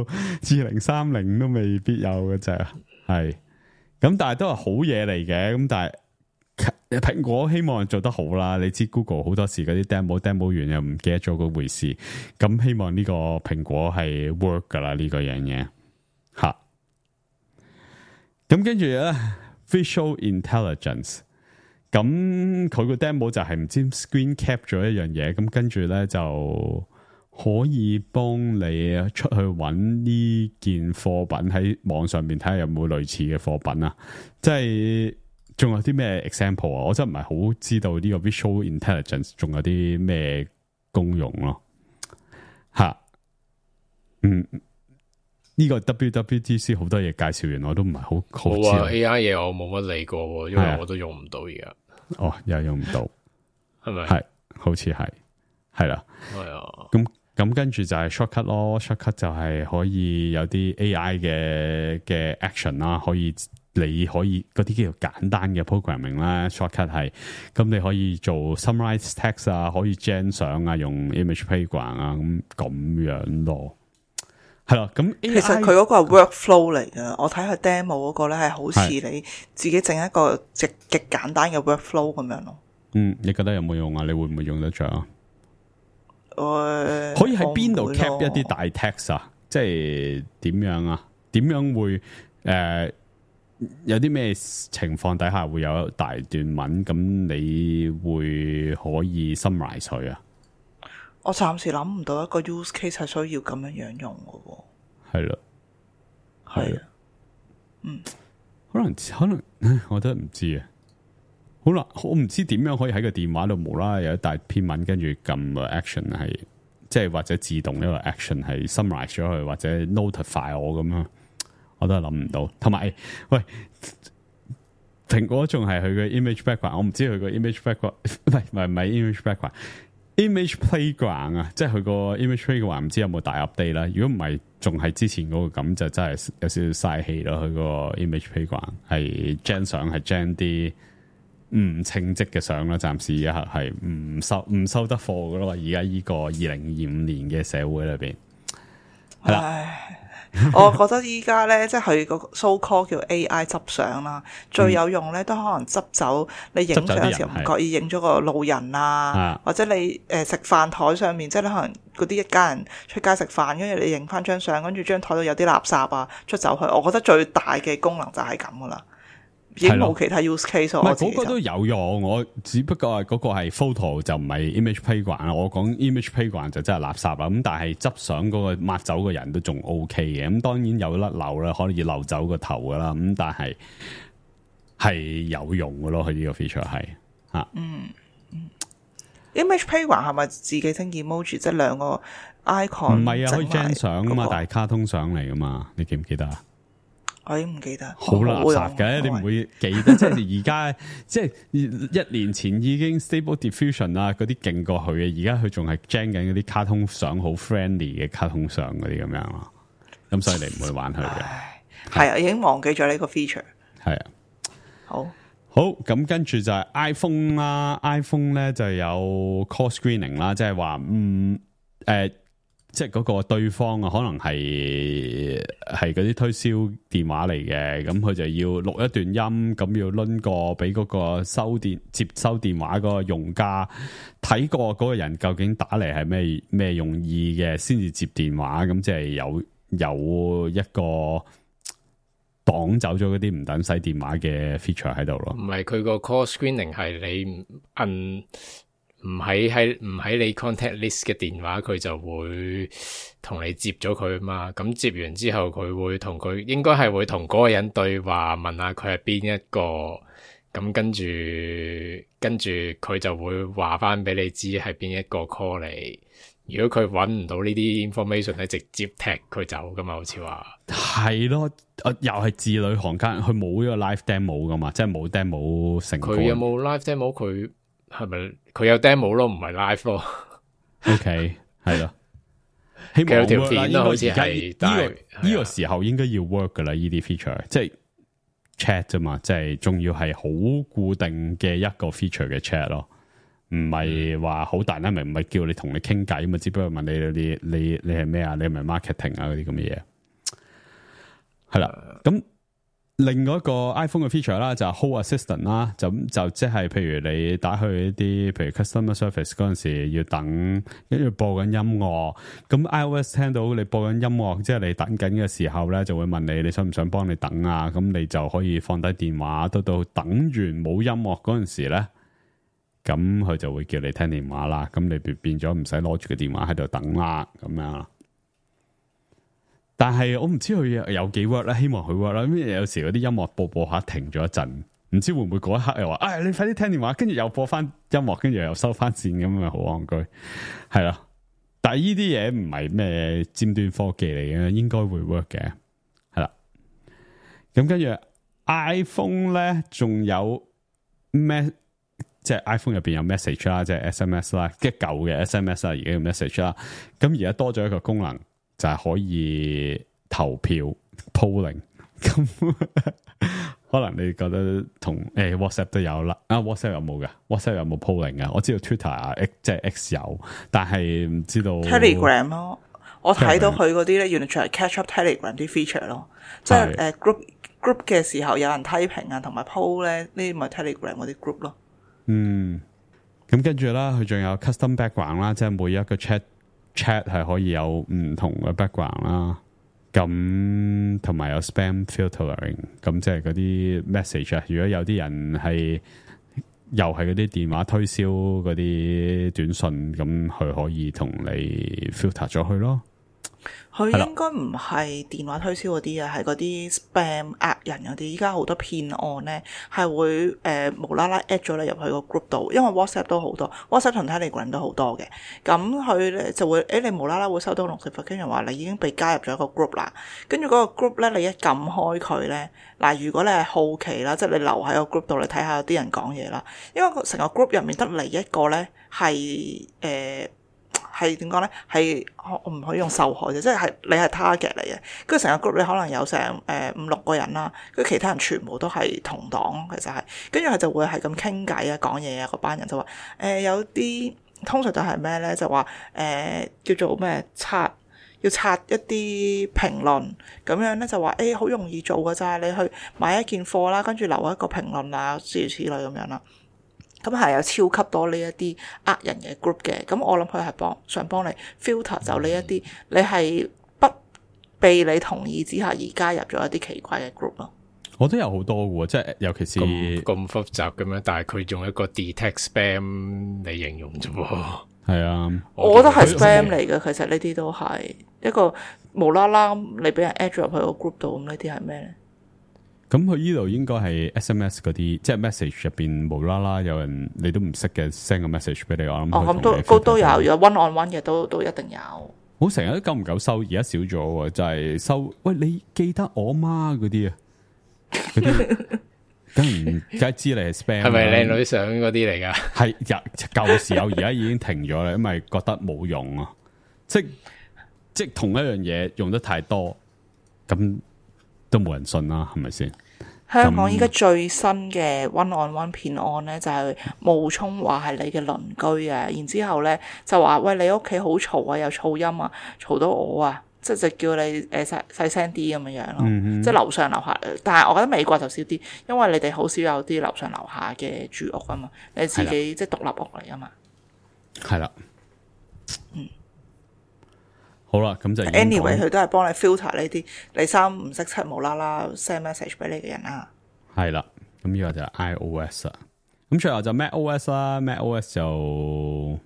2030都未必有嘅啫。係咁，但係都係好嘢嚟嘅。咁但係蘋果希望做得好啦。你知 Google 好多時嗰啲 demo 完又唔記得咗嗰回事。咁希望呢個蘋果係 work 噶啦，呢個樣嘢吓。咁跟住咧 visual intelligence， 咁佢個 demo 就係唔知 screen cap 咗一樣嘢，咁跟住咧就可以幫你出去揾呢件貨品喺網上面睇下有冇類似嘅貨品啊。即係仲有啲咩 example 啊？我真係唔係好知道呢個 visual intelligence 仲有啲咩功用咯。吓，呢個 WWDC 好多嘢介紹完，我都唔係好知道。 AI 嘢我冇乜理過，因為我都用唔到而家。 又用唔到， 係咪？ 係，好似係啦。 係啊。 咁跟住就係 shortcut 咯 ，shortcut 就係可以有啲 AI 嘅 action 啦，你可以嗰啲叫做簡單嘅 programming 啦 ，shortcut 係，咁你可以做 summarize text 啊，可以 gen 相啊，用 image playground 啊，咁樣咯，係啦，咁其實佢嗰個係 workflow 嚟㗎，我睇佢 demo 嗰個咧係好似你自己整一個極簡單嘅 workflow 咁樣咯。 你覺得有冇用啊？你會唔會用得着啊？可以喺邊度 cap 一啲大 text 啊？即係點樣啊？點樣會有啲咩情況底下會有大段文，咁你會可以 summarize 佢啊？ 我暫時諗唔到一個 use case 係需要咁樣用嘅喎。 係啦，係啊，可能，我都唔知啊。好啦，我唔知點樣可以喺個電話度無啦啦有一大篇文，跟住撳個 action 係，即係或者自動一個 action 係 summarize 咗佢，或者 notify 我咁樣，我都係諗唔到。同埋，喂，蘋果仲係佢嘅 image background，我唔知佢個 image background，唔係 image background。image playground 啊，即係佢個 image playground 唔知有冇大 update 啦。如果唔係，仲係之前嗰個咁，就真係有少少嘥氣咯。佢個 image playground 係 gen 相係 gen 啲唔稱職嘅相啦，暫時而家係唔收得貨噶咯。而家呢個2025年嘅社會裏邊，係啦。 我覺得依家咧，即係佢個 so call 叫 AI 執相啦，最有用咧都可能執走你影相嘅時候唔覺意影咗個路人啊，或者你食飯台上面，即係你可能嗰啲一家人出街食飯，跟住你影翻張相，跟住張台度有啲垃圾啊，出走去。我覺得最大嘅功能就係咁噶啦。已經冇其他 use case。唔係嗰個都有用，我只不過嗰個係 photo 就唔係 image playground。我講 image playground 就真係垃圾啦。咁但係執相嗰個抹走個人都仲 OK 嘅。咁當然有甩漏啦，可以漏走個頭噶啦。咁但係有用噶咯。佢呢個 feature 係吓。 image playground 係咪自己整 emoji， 即係兩個 icon？ 唔係啊，可以 gen 相噶嘛，但係卡通相嚟噶嘛。你記唔記得啊？ 我已經唔記得， 好垃圾嘅，你唔會記得。即係而家，即係1年前已經 Stable Diffusion 啊，嗰啲勁過佢嘅。而家佢仲係 gen 緊嗰啲卡通相，好 friendly 嘅卡通相嗰啲咁樣咯。咁所以你唔會玩佢嘅。 係啊，已經忘記咗呢個 feature。係啊，好， 咁跟住就係 iPhone 啦。iPhone 咧就有 call screening 啦，即係話即係嗰個對方啊，可能係嗰啲推銷電話嚟嘅，咁佢就要錄一段音，咁要輪過俾嗰個接收電話嗰個用家睇過嗰個人究竟打嚟係咩用意嘅，先至接電話。咁即係有一個擋走咗嗰啲唔等使電話嘅 feature 喺度咯。 唔係，佢個 call screening 係你按唔喺你 contact list 嘅電話，佢就會同你接咗佢嘛。咁接完之後，佢會同佢應該係會同嗰個人對話，問下佢係邊一個。咁跟住佢就會話翻俾你知係邊一個 call 你。如果佢揾唔到呢啲 information，咧直接踢佢走噶嘛，好似話係咯。又係字裏行間，佢冇呢個 live demo 噶嘛，即係冇 demo 成功。 佢有冇 live demo？佢係咪佢有 demo 咯，唔係 live 咯 ？OK， 係咯，希望有條片咯，好似係呢個時候應該要 work 噶啦，呢啲 feature 即係 chat 啫嘛，即係仲要係好固定嘅一個 feature 嘅 chat 咯，唔係話好大啦，唔係叫你同你傾偈嘛，只不過問你係咩啊？你係咪 marketing 啊？嗰啲咁嘅嘢係啦，咁。另外一個 iPhone 嘅 feature 啦，就係 Hold Assistant 啦，就即係譬如你打去一啲譬如 customer service 嗰陣時要等，跟住播緊音樂，咁 iOS 聽到你播緊音樂，即係你等緊嘅時候咧，就會問你想唔想幫你等啊？咁你就可以放低電話，到等完冇音樂嗰陣時咧，咁佢就會叫你聽電話啦。咁你變咗唔使攞住個電話喺度等啦，咁樣。但係我唔知佢有幾 work 啦，希望佢 work 啦。咁有時嗰啲音樂播下停咗一陣，唔知會唔會嗰一刻又話，你快啲聽電話，跟住又播翻音樂，跟住又收翻線咁啊，好戇居，係啦。但係呢啲嘢唔係咩尖端科技嚟嘅，應該會 work 嘅，係啦。咁跟住 iPhone 咧，仲有咩？即係 iPhone 入邊有 message 啦，即係 SMS 啦，即係舊嘅 SMS 啦，而家有 message 啦。咁而家多咗一個功能。就係可以投票 polling， 咁可能你覺得同WhatsApp 都有啦。WhatsApp 有冇㗎 ？WhatsApp 有冇 polling 啊？我知道 Twitter 啊，即係 X 有，但係唔知道 Telegram 咯。我睇到佢嗰啲咧，原來就係 catch up Telegram 啲 feature 咯。即係group 嘅時候有人批評啊，同埋 poll 咧，呢啲咪 Telegram 嗰啲 group 咯。 咁跟住啦，佢仲有 custom background 啦，即係每一個 chat 係可以有唔同嘅 background 啦， 咁同埋有 spam filtering， 咁即係嗰啲 message 啊。如果有啲人係又係嗰啲電話推銷嗰啲短信，咁佢可以同你 filter 咗佢咯。 佢應該唔係電話推銷嗰啲啊，係嗰啲 spam 呃人嗰啲。依家好多騙案咧，係會無啦啦 add 咗你入去個 group 度，因為 WhatsApp 都好多，WhatsApp 同 Telegram 都好多嘅。咁佢咧就會你無啦啦會收到notification話你已經被加入咗一個 group 啦。跟住嗰個 group 咧，你一撳開佢咧，嗱，如果你係好奇啦，即係你留喺個 group 度，你睇下有啲人講嘢啦。因為成個 group 入面得你一個咧係係點講咧？係我唔可以用受害者，即係你係 target 嚟嘅。跟住成個 group 你可能有成5-6個人啦，跟住其他人全部都係同黨，其實係跟住佢就會係咁傾偈啊、講嘢啊。嗰班人就話有啲通常就係咩咧？就話叫做咩要刷一啲評論咁樣咧，就話好容易做㗎咋，你去買一件貨啦，跟住留一個評論啊，諸如此類咁樣啦。咁係有超級多呢一啲呃人嘅 group 嘅，咁我諗佢係想幫你 filter 走呢一啲你係不被你同意之下而加入咗一啲奇怪嘅 group 咯。 我都有好多嘅，即係尤其是咁複雜咁樣，但係佢用一個 detect spam 嚟形容啫喎。 係啊， 我覺得係 spam 嚟嘅，其實呢啲都係一個無啦啦你俾人 add 咗入去個 group 度，咁呢啲係咩咧？ 咁佢呢度應該係 SMS 嗰啲，即係 message 入邊無啦啦有人你都唔識嘅 send 個 message 俾你，我諗咁都有 one on one 嘅都一定有。 我成日都夠唔夠收，而家少咗，就係收喂你記得我媽嗰啲啊，嗰啲梗係知你係 spam， 係咪靚女相嗰啲嚟噶？ 係舊時候，而家已經停咗啦，因為覺得冇用啊，即係同一樣嘢用得太多，咁都冇人信啦，係咪先？ 香港依家最新嘅 one on one 騙案咧，就係冒充話係你嘅鄰居啊，然之後咧就話喂你屋企好嘈啊，有噪音啊，嘈到我啊，即係就叫你細聲啲咁樣樣咯，即係樓上樓下。但係我覺得美國就少啲，因為你哋好少有啲樓上樓下嘅住屋啊嘛，你自己即係獨立屋嚟啊嘛。 係啦，好啦，咁就 anyway 佢都係幫你 filter 呢啲你3唔識7無啦啦 send message 俾你嘅人啦。 係啦，咁呢個就係 iOS 啦。咁最後就 macOS 啦 ，macOS 就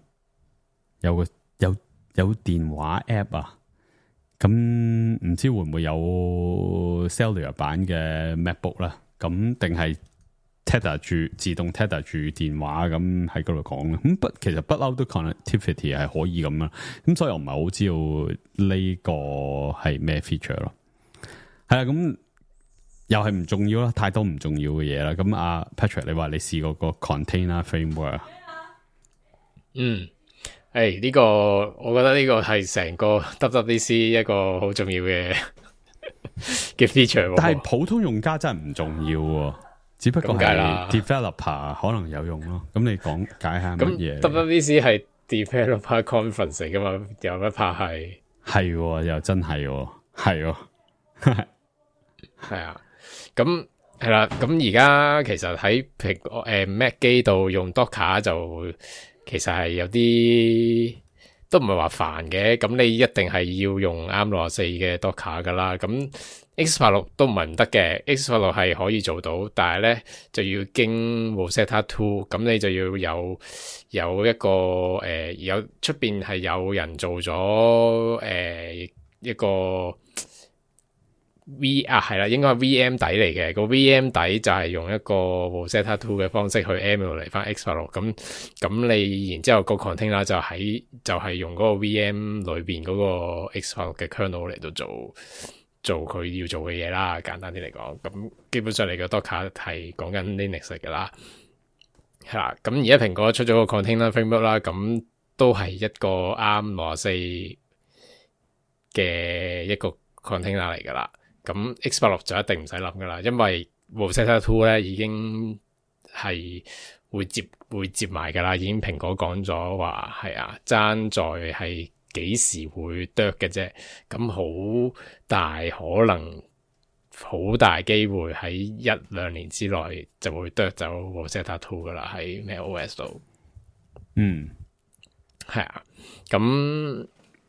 有電話 app 啊。咁唔知會唔會有 cellular 版嘅 MacBook 啦？咁定係 tether 住自動 tether 住電話咁喺嗰度講嘅？咁其實不嬲都 connectivity 係可以咁啦。咁所以我唔係好知道呢個係咩 feature 咯。係啦，咁又係唔重要啦，太多唔重要嘅嘢啦。咁阿 Patrick， 你話你試過個 container framework？ 呢個我覺得呢個係成個 WWDC 一個好重要嘅 feature。 但係普通用家真係唔重要，只不過係 developer 可能有用咯。咁你講解下乜嘢？ 咁 WWDC 係 developer conference 嚟噶嘛？有一 part 係又真係係係啊。咁係啦。咁而家其實喺蘋果Mac 機度用 Docker 就其實係有啲都唔係話煩嘅。咁你一定係要用啱64嘅 Docker 噶啦。咁 X86 都唔係唔得嘅 ，X86 係可以做到，但係咧就要經 Rosetta 2，咁你就要有一個有出邊係有人做咗一個 係啦，應該係 VM 底嚟嘅。個 VM 底就係用一個 Rosetta 2嘅方式去 emulate 翻 X86，咁你然之後個 container 就係用嗰個 VM 裏邊嗰個 X86 嘅 kernel 嚟到做佢要做嘅嘢啦。簡單啲嚟講，咁基本上你個 Docker 係講緊 Linux 嚟噶啦，係啦。咁而家蘋果出咗個 container framework 啦，咁都係一個啱64嘅一個 container 嚟噶啦。咁 X86 就一定唔使諗噶啦，因為 Rosetta 2咧已經係會接埋噶啦，已經蘋果講咗話係啊，爭在係幾時會剁嘅啫。咁好大可能，好大機會喺1-2年之內就會剁走 Rosetta 2噶啦，喺 macOS 度。係啊，咁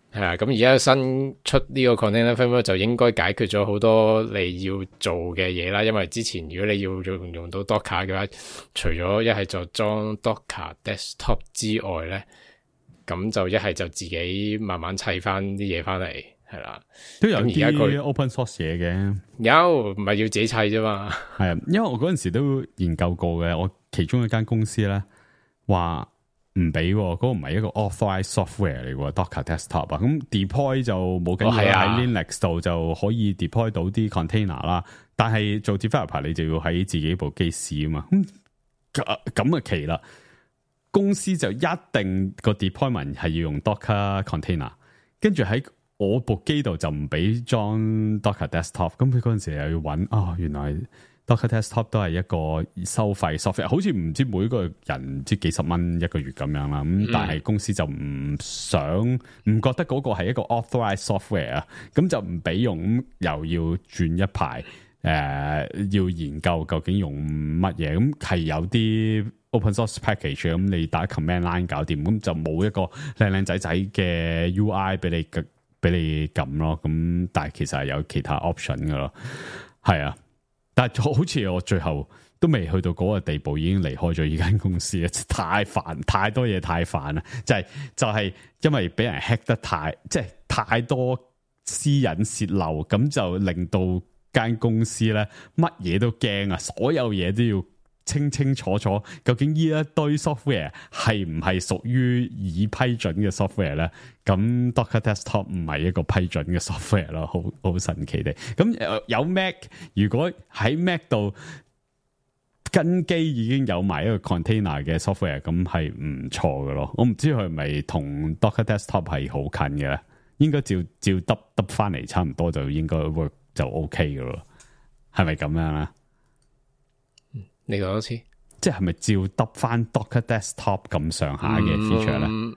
係啊，咁而家新出呢個 container framework 就應該解決咗好多你要做嘅嘢啦。因為之前如果你要用到 Docker 嘅話，除咗一係就裝 Docker desktop 之外咧，咁就一係就自己慢慢砌翻啲嘢翻嚟，係啦， 都有啲 open source 嘢嘅。 有，唔係要自己砌啫嘛。係啊，因為我嗰陣時都研究過嘅，我其中一間公司咧話。唔俾嗰個唔係一個 authorized software 嚟嘅 Docker desktop 啊，咁 deploy 就冇緊要喺 Linux 度就可以 deploy 到啲 container 啦。但係做 developer 你就要喺自己部機試啊嘛。咁啊奇啦，公司就一定個 deployment 係要用 Docker container， 跟住喺我部機度就唔俾裝 Docker desktop。咁佢嗰陣時又要揾原來。Docker Desktop 都係一個收費 software， 好似唔知每個人唔知幾十蚊一個月咁樣啦。咁但係公司就唔覺得嗰個係一個 authorized software 啊，咁就唔俾用，又要轉一排要研究究竟用乜嘢。咁係有啲 open source package， 咁你打 command line 搞掂，咁就冇一個靚靚仔仔嘅 UI 俾你撳咯。咁但係其實係有其他 option 噶咯，係啊。但係好似我最後都未去到嗰個地步，已經離開咗呢間公司，太煩，太多嘢太煩啦！就係因為俾人 hack 得太多私隱洩漏，咁就令到間公司咧乜嘢都驚啊！所有嘢都要清清楚楚，究竟呢一堆 software 係唔係屬於已批准嘅 software 咧？咁 Docker Desktop 唔係一個批准嘅 software 咯，好神奇地。咁有 Mac， 如果喺 Mac 度根基已經有埋一個 container 嘅 software， 咁係唔錯嘅咯。我唔知佢係咪同 Docker Desktop 係好近嘅咧？應該照得翻嚟，差唔多就應該 work 就 OK 嘅咯。係咪咁樣咧？ 你講多次， 即係咪照得翻 Docker Desktop 咁上下嘅 feature 咧？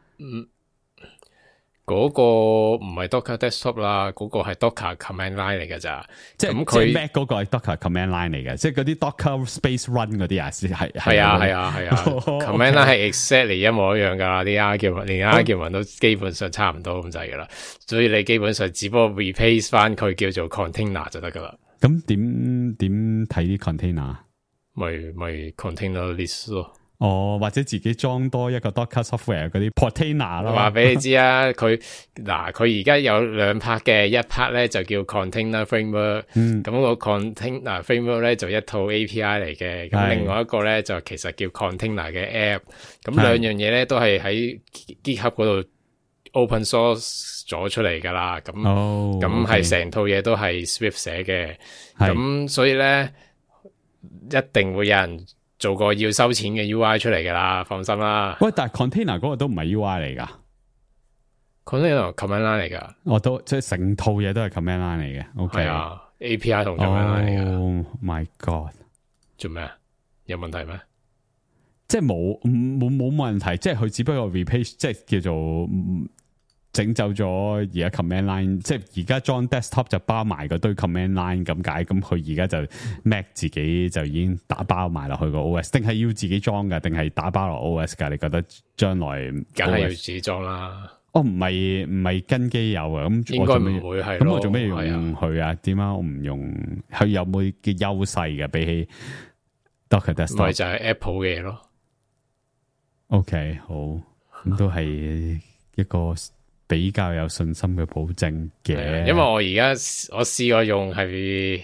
嗰個唔係 Docker Desktop 啦，嗰個係 Docker Command Line 嚟㗎咋。即係 Mac 嗰個係 Docker Command Line 嚟嘅，即係嗰啲 Docker Space Run 嗰啲啊， 係啊，Command Line 係 exactly 一模一樣㗎，啲 argument 連 argument 都基本上差唔多咁滯㗎啦。所以你基本上只不過 replace 翻佢叫做 container 就得㗎啦。 咁點睇啲 container？ 咪 container list 咯。 或者自己裝多一個 Docker software 嗰啲 Portainer 咯。 話俾你知啊，佢而家有兩 part 嘅，一 part 咧就叫 container framework，咁個 container framework 咧就一套 API 嚟嘅，咁另外一個咧就其實叫 container 嘅 app，咁兩樣嘢咧都係喺 GitHub 嗰度 open source 咗出嚟噶啦，咁係成套嘢都係 Swift 寫嘅，咁所以咧一定會有人做個要收錢嘅 UI 出嚟噶啦，放心啦。喂， 但係 container 嗰個都唔係 UI 嚟噶 ，container command line 嚟噶。 我都即係成套嘢都係 command line 嚟嘅。OK， 係啊 ，API 同 command line 嚟噶。 Oh my god！ 做咩啊？有問題咩？ 即係冇問題，即係佢只不過 replace， 即係叫做整走咗而家 command line， 即係而家裝 desktop 就包埋嗰堆 command line 咁解，咁佢而家就 Mac 自己就已經打包埋落去個 OS， 定係要自己裝噶，定係打包落 OS 噶？你覺得將來梗係要自己裝啦？ 唔係根基有啊？咁應該唔會係， 咁我做咩要用佢啊？點解我唔用？佢有冇嘅優勢嘅？比起 Docker Desktop， 咪就係 Apple 嘅嘢咯。 OK， 好，咁都係一個比較有信心嘅保證嘅， 因為我試過用係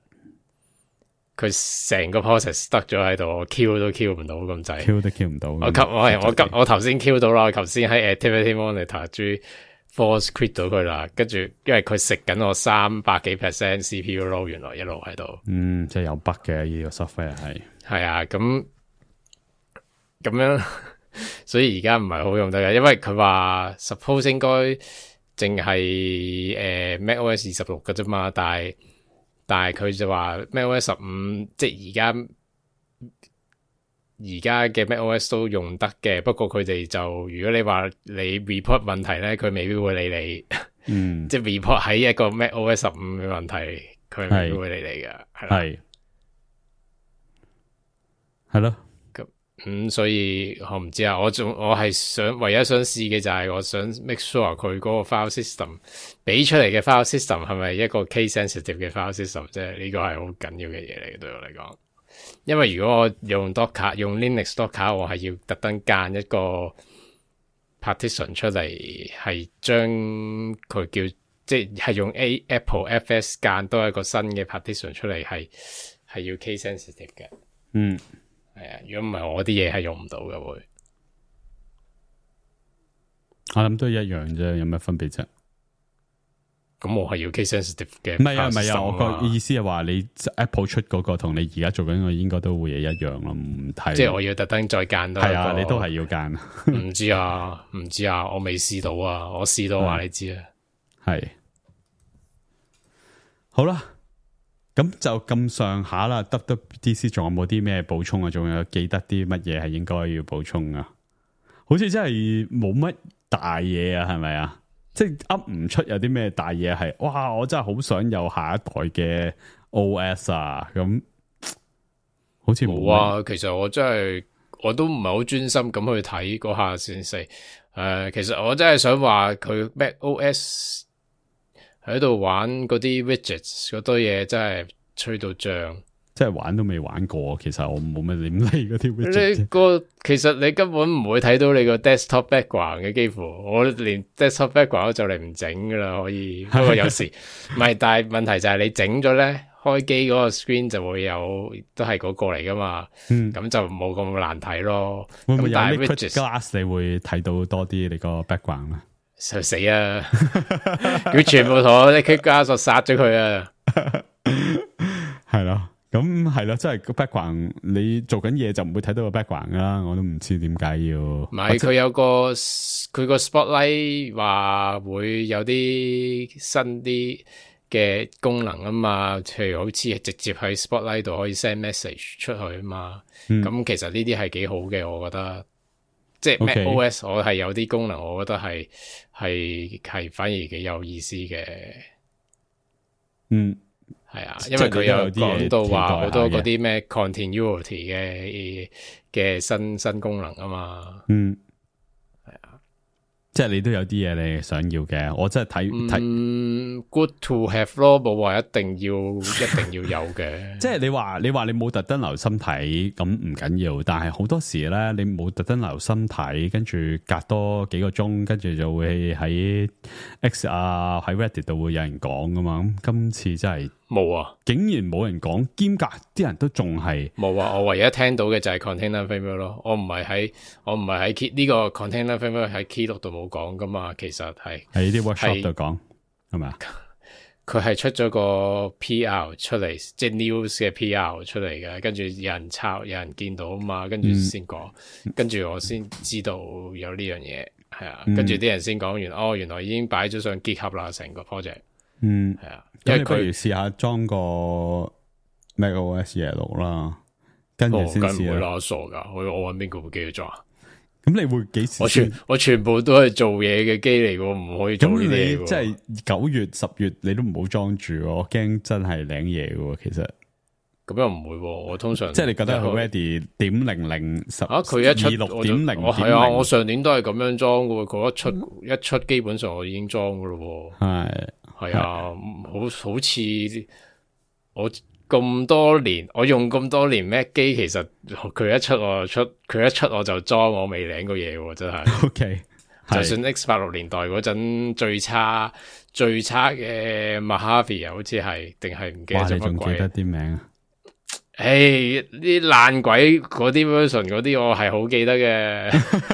佢成個 process 得咗喺度，我 Q 都 Q 唔到咁滯 ，Q 都 Q 唔到。 我頭先 Q 到啦，我頭先喺 Activity Monitor 注 force quit 到佢啦，跟住因為佢食緊我300幾% CPU load， 原來一路喺度。 即係有 bug 嘅呢個 software 係啊，咁樣。所以而家唔係好用得嘅，因為佢話 suppose 應該淨係macOS 26嘅啫嘛，但係佢就話 macOS 15，即係而家嘅 macOS 都用得嘅，不過佢哋就如果你話你 report 問題咧，佢未必會理你，即係 report 喺一個 macOS 15嘅問題，佢未必會理你嘅，係咯。 所以我唔知啊，我係唯一想試嘅就係我想 make sure 佢嗰個 file system 俾出嚟嘅 file system 係咪一個 case sensitive 嘅 file system 啫？呢個係好緊要嘅嘢嚟嘅，對我嚟講。因為如果我用 Docker 用 Linux Docker， 我係要特登間一個 partition 出嚟，係將佢即係用 Apple FS 間多一個新嘅 partition 出嚟，係要 case sensitive 嘅。係啊，如果唔係我啲嘢係用唔到嘅會。 我諗都一樣啫，有咩分別啫？ 咁我係要 case sensitive 嘅。 唔係啊，我個意思係話你 Apple 出嗰個同你而家做緊個應該都會係一樣咯，唔睇。 即係我要特登再間多一個。係啊，你都係要間。 唔知啊，我未試到啊，我試到話你知啊。 係。好啦。咁就咁上下啦。WWDC 仲有冇啲咩補充啊？仲有記得啲乜嘢係應該要補充啊？好似真係冇乜大嘢啊，係咪啊？即係噏唔出有啲咩大嘢係，哇！我真係好想有下一代嘅 OS 啊！咁好似冇啊。其實我都唔係好專心咁去睇嗰下先四。其實我真係想話佢 MacOS。喺度玩嗰啲 widgets 嗰堆嘢真係吹到脹， 即係玩都未玩過。其實我冇乜點理嗰啲 widgets。 其實你根本唔會睇到你個 desktop background 嘅，幾乎我連 desktop background 就嚟唔整噶啦，可以。不過有時唔係，但係問題就係你整咗咧，開機嗰個 screen 就會有都係嗰個嚟噶嘛。咁就冇咁難睇咯。 會唔會有 liquid glass 你會睇到多啲你個 background 咧？ 就死啊！佢全部同我啲 kick 加索殺咗佢啊！ 係咯，咁係咯，即係個 background 你做緊嘢就唔會睇到個 background 噶啦。我都唔知點解要。唔係佢有佢個 spotlight 話會有啲新啲嘅功能啊嘛，譬如好似直接喺 spotlight 度可以 send message 出去啊嘛。咁其實呢啲係幾好嘅，我覺得。即係 MacOS 我係有啲功能，我覺得係反而幾有意思嘅。係啊，因為佢有講到話好多嗰啲咩 continuity 嘅新功能啊嘛。係啊， 即係你都有啲嘢你想要嘅，我真係睇 good to have 咯，冇話一定要有嘅。 即係你話你冇特登留心睇咁唔緊要，但係好多時咧你冇特登留心睇，跟住隔多幾個鐘，跟住就會喺 X 啊喺 Reddit 度會有人講噶嘛。咁今次真係冇啊， 竟然冇人講，兼隔啲人都仲係冇啊。我唯一聽到嘅就係 container framework 咯，我唔係喺呢個 container framework 喺 Keynote 度冇講噶嘛。其實係喺啲 workshop 度講係咪啊？ 佢係出咗個 PR 出嚟，即係 news 嘅 PR 出嚟嘅，跟住有人抄，有人見到啊嘛，跟住先講，跟住我先知道有呢樣嘢，係啊，跟住啲人先講完，原來已經擺咗上 GitHub 啦，成個 project，係啊，因為佢不如試下裝個 MacOS Yellow 啦，跟住先試啦。 啦，傻噶，我搵邊個部機去裝？ 咁你會幾時？ 我全部都係做嘢嘅機嚟嘅，唔可以做呢啲嘢。咁你即係9月、10月你都唔好裝住，我驚真係領嘢嘅。其實咁又唔會，我通常即係你覺得佢 ready 0.0010 佢一出 26.0， 係啊，我上年都係咁樣裝嘅，佢一出基本上我已經裝嘅咯。係啊，好似我。咁多年，我用咁多年 Mac 機，其實佢一出我就裝，我未領過嘢喎，真係。 OK， 就算 X86 年代嗰陣最差嘅 Mojave 好似係，定係唔記得咗乜鬼？ 你仲記得啲名啊？ 啲爛鬼嗰啲 version 嗰啲，我係好記得嘅。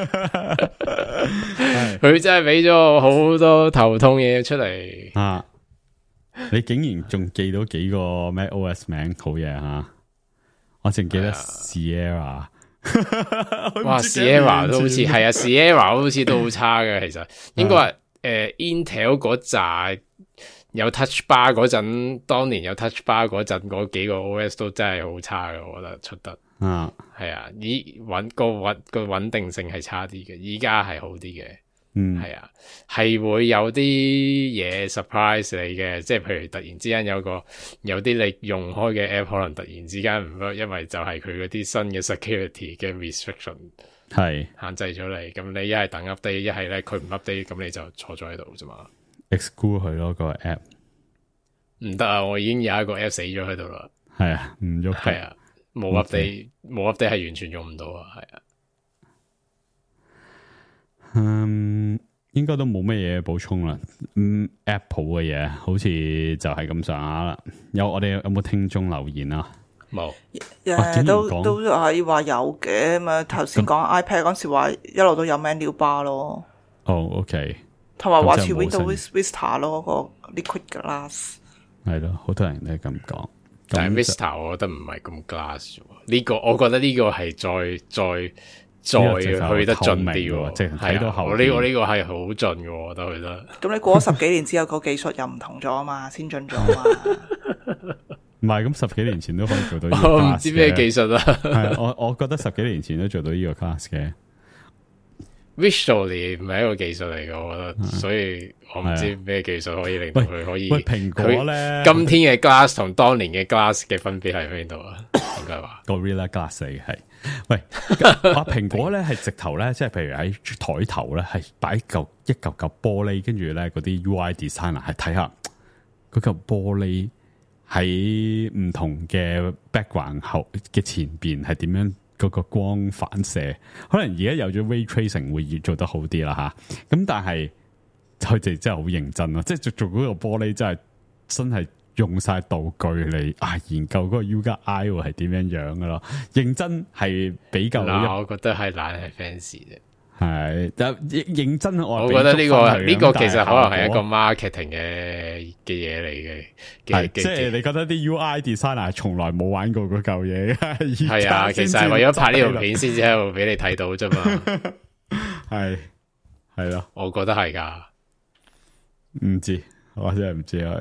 佢真係俾咗我好多頭痛嘢出嚟啊！你竟然仲記到幾個 MacOS 名，好嘢吓！我淨記得 Sierra， 哇 Sierra 都好似係啊 Sierra 好似都好差嘅，其實應該話Intel 嗰紮有 Touch Bar 嗰陣，當年有 Touch Bar 嗰陣嗰幾個 OS 都真係好差嘅，我覺得出得係啊，個穩定性係差啲嘅，依家係好啲嘅。 係啊，係會有啲嘢 surprise 你嘅，即係譬如突然之間有啲你用開嘅 app 可能突然之間唔得，因為就係佢嗰啲新嘅 security 嘅 restriction 係限制咗你，咁你一係等 update， 一係咧佢唔 update， 咁你就坐咗喺度啫嘛。 exclude 佢咯個 app， 唔得啊！我已經有一個 app 死咗喺度啦。 係啊，唔喐。 係啊，冇 update， 冇 update 係完全用唔到啊。係啊。 應該都冇乜嘢補充啦。Apple 嘅嘢好似就係咁上下啦。我哋有冇聽眾留言啊？ 冇。 都係話有嘅。咁頭先講 iPad 嗰時話一路都有 menu bar 咯。 OK。 同埋話似 Windows Vista 咯，個 Liquid Glass 係咯，好多人都係咁講。 但係 Vista 我覺得唔係咁 glass 呢個，我覺得呢個係再去得盡啲， 即係睇到後。 我呢個係好盡嘅，我覺得去得。 咁你過咗10幾年之後，個技術又唔同咗啊嘛，先進咗啊嘛。 唔係咁10幾年前都可以做到呢個 class 嘅。 我唔知咩技術啊。 係我覺得10幾年前都做到呢個 class 嘅。 Visually 唔係一個技術嚟嘅，我覺得，所以我唔知咩技術可以令到佢可以。 喂，蘋果咧， 今天嘅 Glass 同當年嘅 Glass 嘅分別喺邊度啊？應該話 Gorilla Glass 嚟嘅係。喂，蘋果咧係直頭咧，即係譬如喺台頭咧係擺一嚿玻璃，跟住咧嗰啲 UI designer 係睇下嗰嚿玻璃喺唔同嘅 background 後嘅前邊係點樣。嗰個光反射，可能而家有咗 ray tracing 會做得好啲啦吓，咁但係佢哋真係好認真咯，即係做嗰個玻璃真係用晒道具嚟研究嗰個 UI 係點樣樣噶咯，認真係比較。 我覺得係懶係 fans 啫。 係，認真我覺得呢個其實可能係一個 marketing 嘅嘢嚟嘅。 即係你覺得啲 UI designer 從來冇玩過嗰嚿嘢嘅？ 係啊，其實係為咗拍呢條片先至喺度俾你睇到啫嘛。 係咯， 我覺得係噶。 唔知，我真係唔知啊。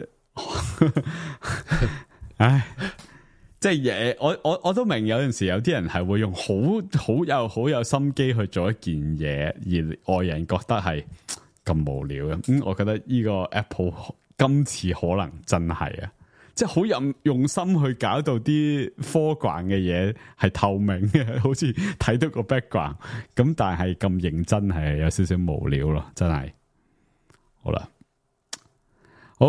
唉。即係我都明有陣時有啲人係會用好有心機去做一件嘢，而外人覺得係咁無聊嘅。我覺得呢個 Apple 今次可能真係啊，即係好用心去搞到啲 foreground 嘅嘢係透明嘅，好似睇到個 background。咁但係咁認真係有少少無聊咯，真係。好啦，好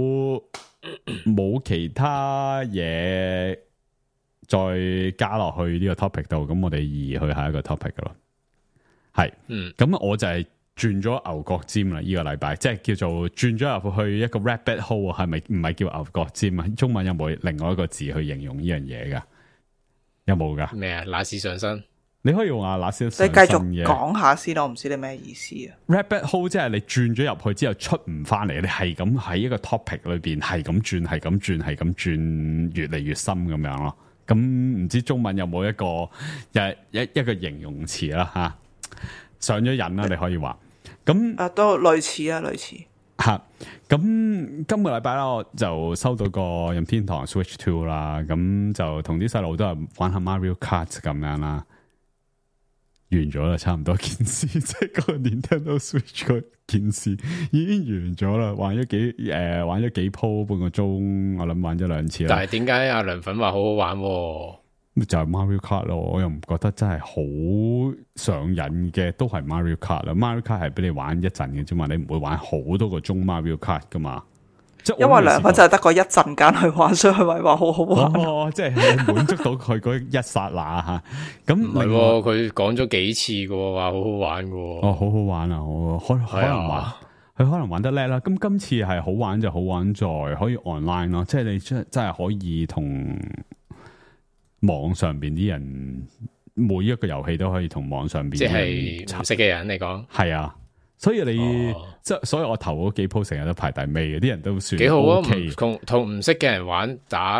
冇其他嘢再加落去呢個 topic 度，咁我哋移去下一個 topic 噶咯。係，咁我就係轉咗牛角尖啦。呢個禮拜即係叫做轉咗入去一個 rabbit hole， 係咪唔係叫牛角尖啊？中文有冇另外一個字去形容呢樣嘢噶？有冇噶？ 咩啊？乸屎上身？ 你可以用乸屎上身。 你繼續講下先，我唔知你咩意思啊。 Rabbit hole 即係你轉咗入去之後出唔翻嚟，你係咁喺一個 topic 裏邊係咁轉，越嚟越深咁樣咯。咁唔知中文有冇一個形容詞啦吓？上咗癮啦，你可以話咁都類似吓。咁今個禮拜啦，我就收到個任天堂 Switch 2啦，咁就同啲細路都係玩下 Mario Kart 咁樣啦。完咗啦，差唔多件事，即係嗰個 Nintendo Switch 嗰件事已經完咗啦。玩咗幾鋪，半個鐘，我諗玩咗2次啦。 但係點解阿涼粉話好好玩？ 就係 Mario Kart 咯，我又唔覺得真係好上癮嘅，都係 Mario Kart 啦。Mario Kart 係俾你玩一陣嘅啫嘛，你唔會玩好多個鐘 Mario Kart 噶嘛。 因為涼粉就係得個一陣間去玩，所以佢咪話好好玩。 即係滿足到佢嗰一剎那吓。咁唔係， 佢講咗幾次嘅，話好好玩嘅。 好好玩啊！可能玩，佢可能玩得叻啦。咁今次係好玩就好玩在可以 online 咯，即係你真係可以同網上邊啲人，每一個遊戲都可以同網上邊即係唔識嘅人嚟講， 係啊。所以你所以我頭嗰幾鋪成日都排第尾嘅，啲人都算幾好啊。 OK， 同唔識嘅人玩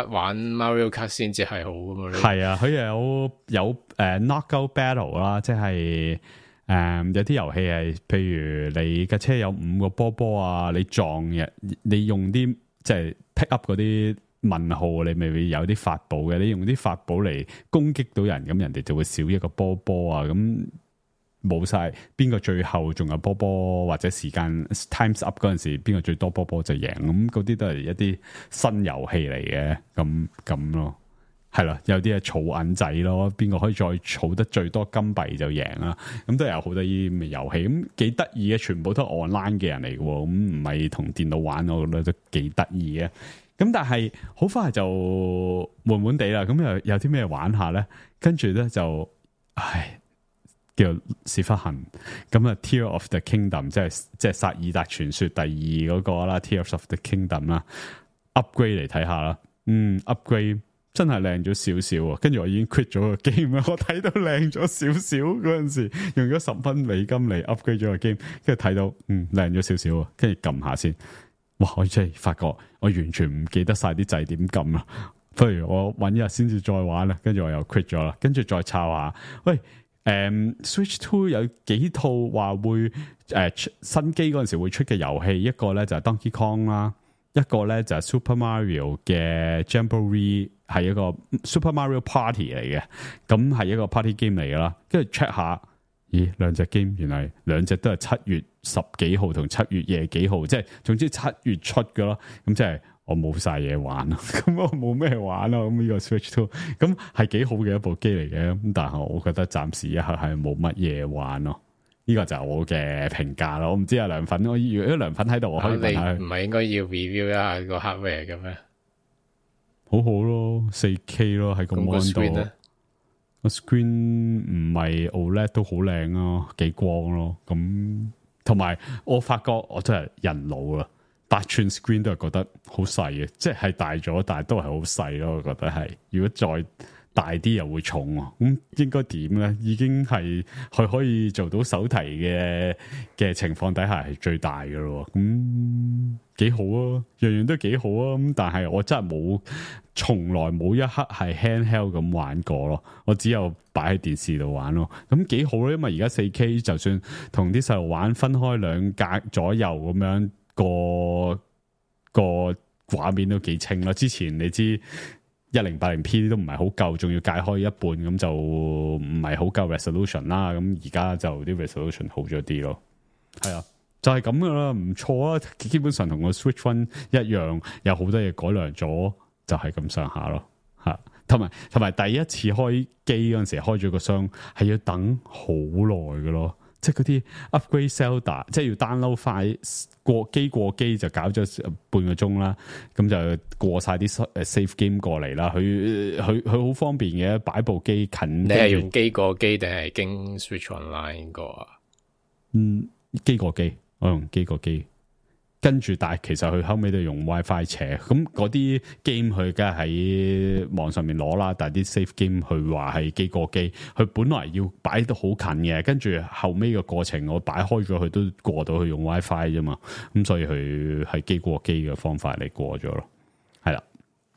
Mario Kart 先至係好噶嘛。 係啊，佢有knockout battle 啦，即係有啲遊戲係，譬如你架車有5個波波啊，你撞嘅，你用啲即係 pick up 嗰啲問號，你咪會有啲法寶嘅，你用啲法寶嚟攻擊到人，咁人哋就會少一個波波啊咁。 冇晒邊個最後仲有波波或者時間 times up 嗰陣時，邊個最多波波就贏，咁嗰啲都係一啲新遊戲嚟嘅，咁咯。係啦，有啲係儲銀仔咯，邊個可以再儲得最多金幣就贏啦。咁都有好多啲咁嘅遊戲，咁幾得意嘅，全部都係 online 嘅人嚟嘅，咁唔係同電腦玩，我覺得都幾得意嘅。咁但係好快就悶悶地啦，咁又有啲咩玩下咧？跟住咧就，叫屎忽痕。咁啊 ，Tears of the Kingdom 即係薩爾達傳說第二嗰個啦 ，Tears of the Kingdom 啦 ，upgrade 嚟睇下啦。upgrade。真係靚咗少少啊！跟住我已經 quit 咗個 game 啦。我睇到靚咗少少嗰陣時，用咗10蚊美金嚟 upgrade 咗個 game，跟住睇到靚咗少少啊！跟住撳下先，哇！我真係發覺我完全唔記得晒啲掣點撳啦。不如我搵一日先至再玩啦。跟住我又 quit 咗啦。跟住再抄下，喂，Switch 2有幾套話會新機嗰陣時會出嘅遊戲，一個咧就係 Donkey Kong 啦。一個咧就係 Super Mario 嘅 Jamboree， 係一個 Super Mario Party 嚟嘅，咁係一個 party game 嚟噶啦。跟住 check 下，咦，兩隻 game 原來兩隻都係7月10幾號同7月廿幾號，即係總之7月出噶咯。咁即係我冇晒嘢玩啦，咁我冇咩玩啦。咁呢個 Switch 2，咁係幾好嘅一部機嚟嘅，咁但係我覺得暫時一刻係冇乜嘢玩咯。呢個就係我嘅評價咯，我唔知阿涼粉，如果涼粉喺度，我可以問下。 你唔係應該要 review 一下個 hardware 嘅咩？ 好好咯，4K 咯，喺個 mon 度。個 screen 唔係 OLED 都好靚啊，幾光咯。咁同埋我發覺我真係人老啦，8寸 screen 都係覺得好細嘅，即係大咗，但係都係好細咯。我覺得係，如果再大啲又會重喎，咁應該點咧？已經係佢可以做到手提嘅情況底下係最大嘅咯，咁幾好啊，樣樣都幾好啊。咁但係我真係從來冇一刻係 handheld 咁玩過咯，我只有擺喺電視度玩咯。咁幾好咯，因為而家 4K 就算同啲細路玩分開2格左右咁樣，個畫面都幾清啦。之前你知。1080p 都唔係好夠，仲要解開一半，咁就唔係好夠 resolution 啦。咁而家就啲 resolution 好咗啲咯。係啊，就係咁噶啦，唔錯啊。基本上同個 Switch One 一樣，有好多嘢改良咗，就係咁上下咯。吓，同埋第一次開機嗰陣時開咗個箱，係要等好耐噶咯。即係嗰啲 upgrade Zelda， 即係要 download 快過機就搞咗半個鐘啦，咁就過晒啲save game 過嚟啦。佢好方便嘅，擺部機近。你係用機過機定係經 Switch Online 過啊？ 機過機，我用機過機。跟住，但係其實佢後尾都用 WiFi 扯，咁嗰啲 game 佢梗係喺網上面攞啦，但係啲 save game 佢話係機過機，佢本來要擺到好近嘅，跟住後尾嘅過程我擺開咗佢都過到去用 WiFi 啫嘛，咁所以佢係機過機嘅方法嚟過咗咯，係啦，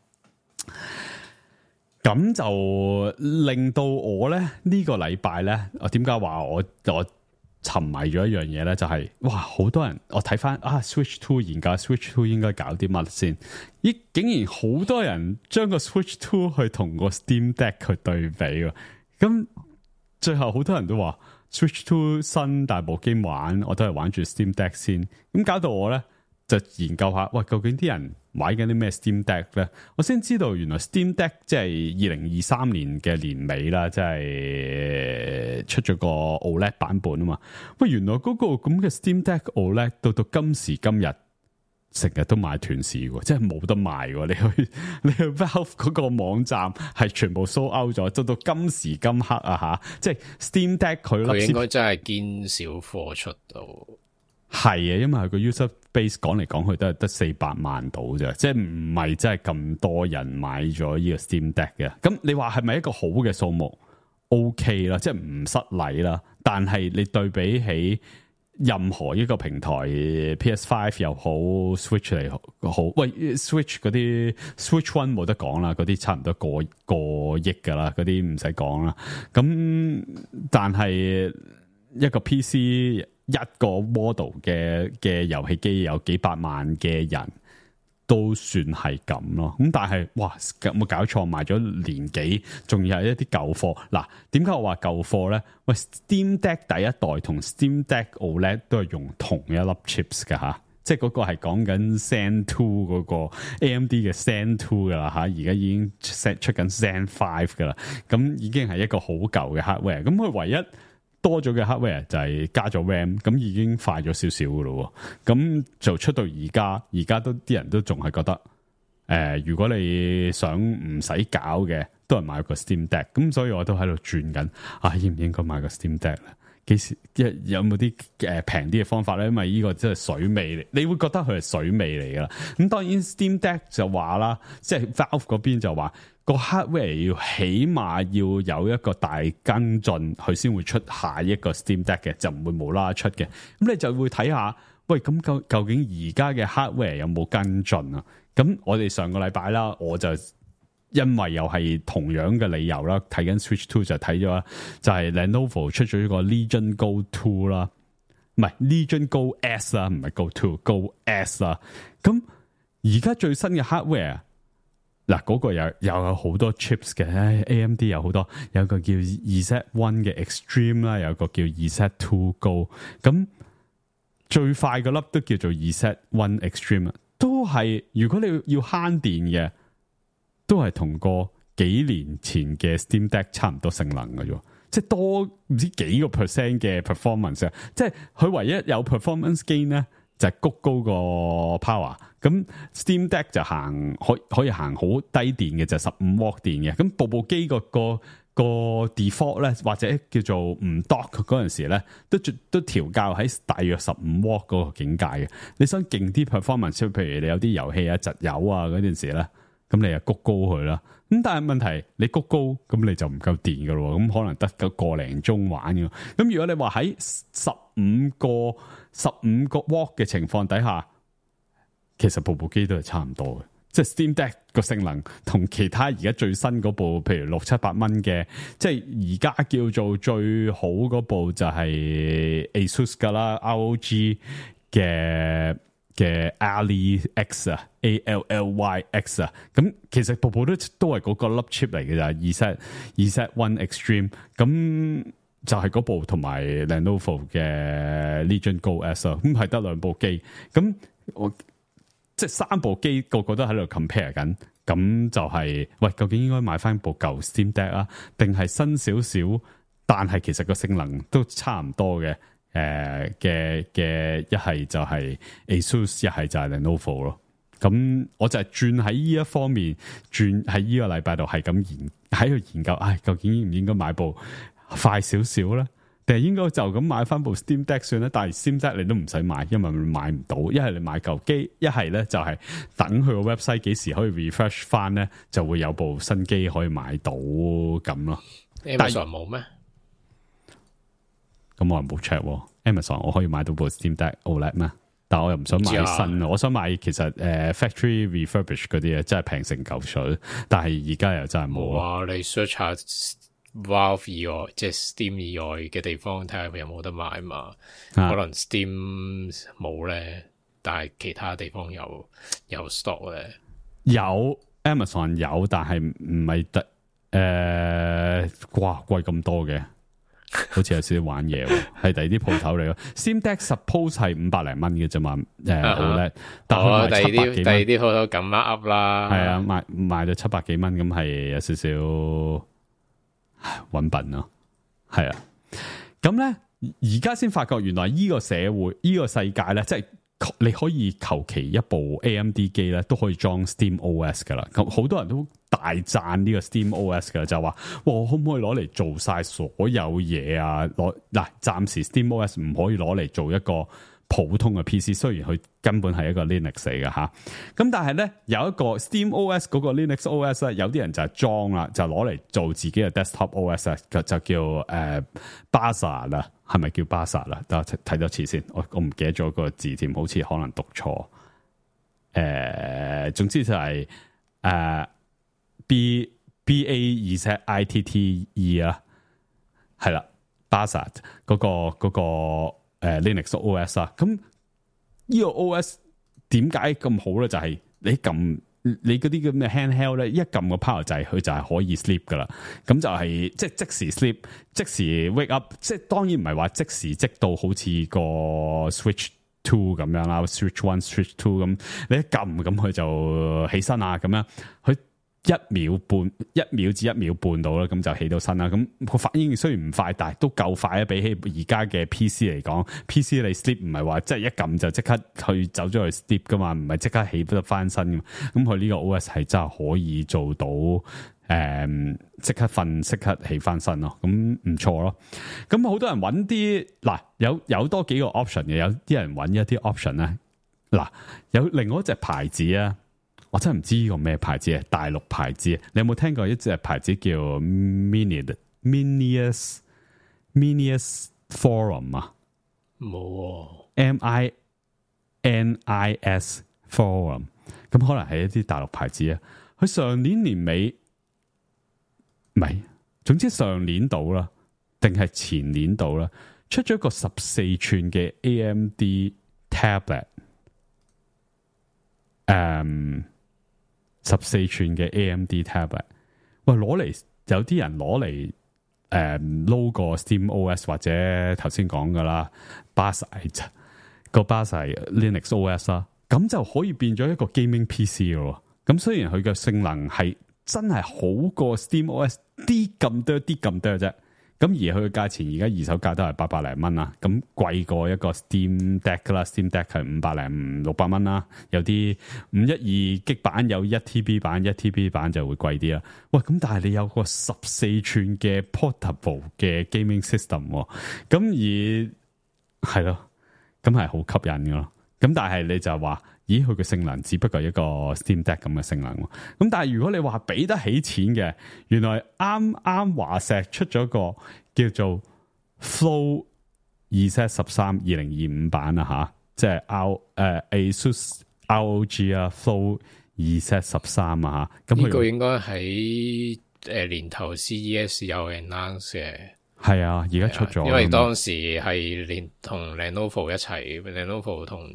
咁就令到我咧呢個禮拜咧，我點解話我沉迷咗一樣嘢咧，就係哇，好多人我睇翻Switch 2研究 Switch 2應該搞啲乜先？咦，竟然好多人將個 Switch 2去同個 Steam Deck 去對比喎。咁最後好多人都話 Switch 2新大部機玩，我都係玩住 Steam Deck 先。咁搞到我咧就研究下，喂，究竟啲人買緊啲咩 Steam Deck 咧？我先知道原來 Steam Deck 即係2023年嘅年尾啦，即係出咗個 OLED 版本啊嘛。喂，原來嗰個咁嘅 Steam Deck OLED 到今時今日成日都賣斷市喎，即係冇得賣喎。你去 Valve 嗰個網站係全部 sold out 咗，到今時今刻啊吓，即係 Steam Deck 佢應該真係堅少貨出到。 係啊，因為佢個 user base 講嚟講去都係得400萬到啫，即係唔係真係咁多人買咗呢個 Steam Deck 嘅。咁你話係咪一個好嘅數目 ？OK 啦，即係唔失禮啦。但係你對比起任何一個平台 PS5 又好 Switch 嚟好，喂 Switch 嗰啲 Switch One 冇得講啦，嗰啲差唔多過億噶啦，嗰啲唔使講啦。咁但係一個 PC。一個 model 嘅遊戲機有幾百萬嘅人都算係咁咯。咁但係哇，有冇搞錯？賣咗年幾，仲要係一啲舊貨。嗱，點解我話舊貨咧？喂 ，Steam Deck 第一代同 Steam Deck OLED 都係用同一粒 chips 噶吓，即係嗰個係講緊 Zen 2嗰個 AMD 嘅 Zen 2噶啦吓，而家已經出緊 Zen 5噶啦，咁已經係一個好舊嘅 hardware。咁佢唯一多咗嘅 hardware 就係加咗 RAM， 咁已經快咗少少噶咯。咁就出到而家都啲人都仲係覺得，如果你想唔使搞嘅，都係買個 Steam Deck。咁所以我都喺度轉緊，應唔應該買個 Steam Deck 咧？幾時有冇啲平啲嘅方法咧？因為呢個真係水味嚟，你會覺得佢係水味嚟噶啦。咁當然 Steam Deck 就話啦，即係 Valve 嗰邊就話個 hardware 要起碼要有一個大跟進，佢先會出下一個 Steam Deck 嘅，就唔會無啦啦出嘅。咁你就會睇下，喂，咁究竟而家嘅 hardware 有冇跟進啊？咁我哋上個禮拜啦，我就因為又係同樣嘅理由啦，睇緊 Switch 2就睇咗啦，就係 Lenovo 出咗呢個 Legion Go 2啦，唔係 Legion Go S 啦，唔係 Go 2 Go S 啦。咁而家最新嘅 hardware 嗱，嗰個又有好多 chips 嘅，AMD 有好多，有個叫 Z1 嘅 Extreme 啦，有個叫 Z2 Go。咁最快嗰粒都叫做 Z1 Extreme， 都係如果你要慳電嘅，都係同個幾年前嘅 Steam Deck 差唔多性能嘅啫，即係多唔知幾個 percent 嘅 performance， 即係佢唯一有 performance gain 咧就係谷高個 power。咁 Steam Deck 就可以行好低電嘅，就15 W 電嘅。咁部機個 default 咧，或者叫做唔 dock 嗰陣時咧，都調校喺大約15 W 嗰個境界嘅。你想勁啲 performance， 譬如你有啲遊戲啊、窒友啊嗰陣時咧。咁你又谷高佢啦，咁但係問題你谷高，咁你就唔夠電噶咯，咁可能得個零鐘玩嘅。咁如果你話喺15個 W 嘅情況底下，其實部機都係差唔多嘅，即係 Steam Deck 個性能同其他而家最新嗰部，譬如600-700蚊嘅，即係而家叫做最好嗰部就係 ASUS 噶啦 ROG 嘅 Ally X 啊 ALLY X 啊，咁其實部都係嗰個粒 chip 嚟嘅咋，Z1 Extreme， 咁就係嗰部同埋 Lenovo 嘅 Legion Go S 啊，咁係得兩部機，咁我即係三部機個個都喺度 compare 緊，咁就係喂，究竟應該買翻部舊 Steam Deck 啊，定係新少少，但係其實個性能都差唔多嘅？嘅一係就係 ASUS， 一係就係 Lenovo 咯。咁我就係轉喺呢一方面，轉喺呢個禮拜度係咁喺度研究，究竟應唔應該買部快少少咧？定係應該就咁買翻部 Steam Deck 算咧？但係 Steam Deck 你都唔使買，因為買唔到。一係你買舊機，一係咧就係等佢個 website 幾時可以 refresh 翻咧，就會有部新機可以買到咁咯。 Amazon 冇咩？ 咁我又冇 check Amazon 我可以買到部 Steam Deck OLED 咩？但我又唔想買新，我想買其實factory refurbish 嗰啲嘢真係平成嚿水，但係而家又真係冇。 哇！你 search 下 Valve 以外，即係 Steam 以外嘅地方睇下佢有冇得買嘛？可能 Steam 冇咧，但係其他地方有 stock 咧。 有 Amazon 有，但係唔係得哇貴咁多嘅。好似有少少玩嘢，係第二啲鋪頭嚟咯。Steam Deck suppose 係500零蚊嘅啫嘛，OLED，但係賣700幾蚊。 第二啲鋪頭咁 up 啦， 係啊，賣到700幾蚊，咁係有少少搵笨咯。係啊，咁咧而家先發覺，原來呢個社會、呢個世界咧，即係你可以求其一部 AMD 機咧，都可以裝 Steam OS 噶啦。咁好多人都大讚呢個 Steam OS 嘅，就話我可唔可以攞嚟做晒所有嘢啊？暫時 Steam OS 唔可以攞嚟做一個普通嘅 PC， 雖然佢根本係一個 Linux 嚟嘅吓。咁但係咧有一個 Steam OS 嗰個 Linux OS 咧，有啲人就係裝啦，就攞嚟做自己嘅 Desktop OS 啊，就叫Baza 啦，係咪叫 Baza 啦？等我睇多次先，我唔記得咗個字添，好似可能讀錯。總之就係BAZITTE 啊，係啦 ，Baza 嗰個Linux OS 啊，咁呢個 OS 點解咁好咧？就係你嗰啲咁嘅 handheld 咧，一撳個 power 掣，佢就係可以 sleep 噶啦。咁就係即時 sleep， 即時 wake up。即係當然唔係話即時即到好似個 Switch 2咁樣啦 ，Switch 1、Switch 2咁，你一撳咁佢就起身啊咁樣，佢1秒至1秒半到啦，咁就起到身啦。咁個反應雖然唔快，但係都夠快啊！比起而家嘅 PC 嚟講 ，PC 你 sleep 唔係話即係一撳就即刻去走咗去 sleep 噶嘛，唔係即刻起得翻身噶嘛。咁佢呢個 OS 係真係可以做到即刻瞓即刻起翻身咯，咁唔錯咯。咁好多人揾啲嗱有多幾個 option 嘅，有啲人揾一啲 option 咧。嗱，有另外一隻牌子啊。我真係唔知呢個咩牌子啊，大陸牌子。你有冇聽過一隻牌子叫 Minius Forum 啊？冇，MINIS Forum。咁可能係一啲大陸牌子啊。佢上年年尾，唔係，總之上年度啦，定係前年度啦，出咗一個14寸嘅 AMD tablet。14寸嘅 AMD tablet， 喂，攞嚟有啲人攞嚟撈個 Steam OS 或者頭先講噶啦 Barside Linux OS 啦，咁就可以變咗一個 gaming PC 咯。咁雖然佢嘅性能係真係好過 Steam OS 啲咁多啫。咁而佢嘅價錢而家二手價都係800零蚊啦，咁貴過一個 Steam Deck 啦 ，Steam Deck 係500零600蚊啦，有啲512GB版有1TB版，1TB版就會貴啲啦。喂，咁但係你有個14寸嘅 portable 嘅 gaming system， 咁而係咯，咁係好吸引噶咯。咁但係你就話，咦，佢嘅性能只不過一個 Steam Deck 咁嘅性能。咁但係如果你話俾得起錢嘅，原來啱華碩出咗個叫做 Flow Z13 2025版啊吓，即係ASUS ROG 啊 Flow Z13 啊吓。咁呢個應該喺年頭 CES 有 announce 嘅。 係啊，而家出咗， 因為當時係同 Lenovo 一齊 ，Lenovo 同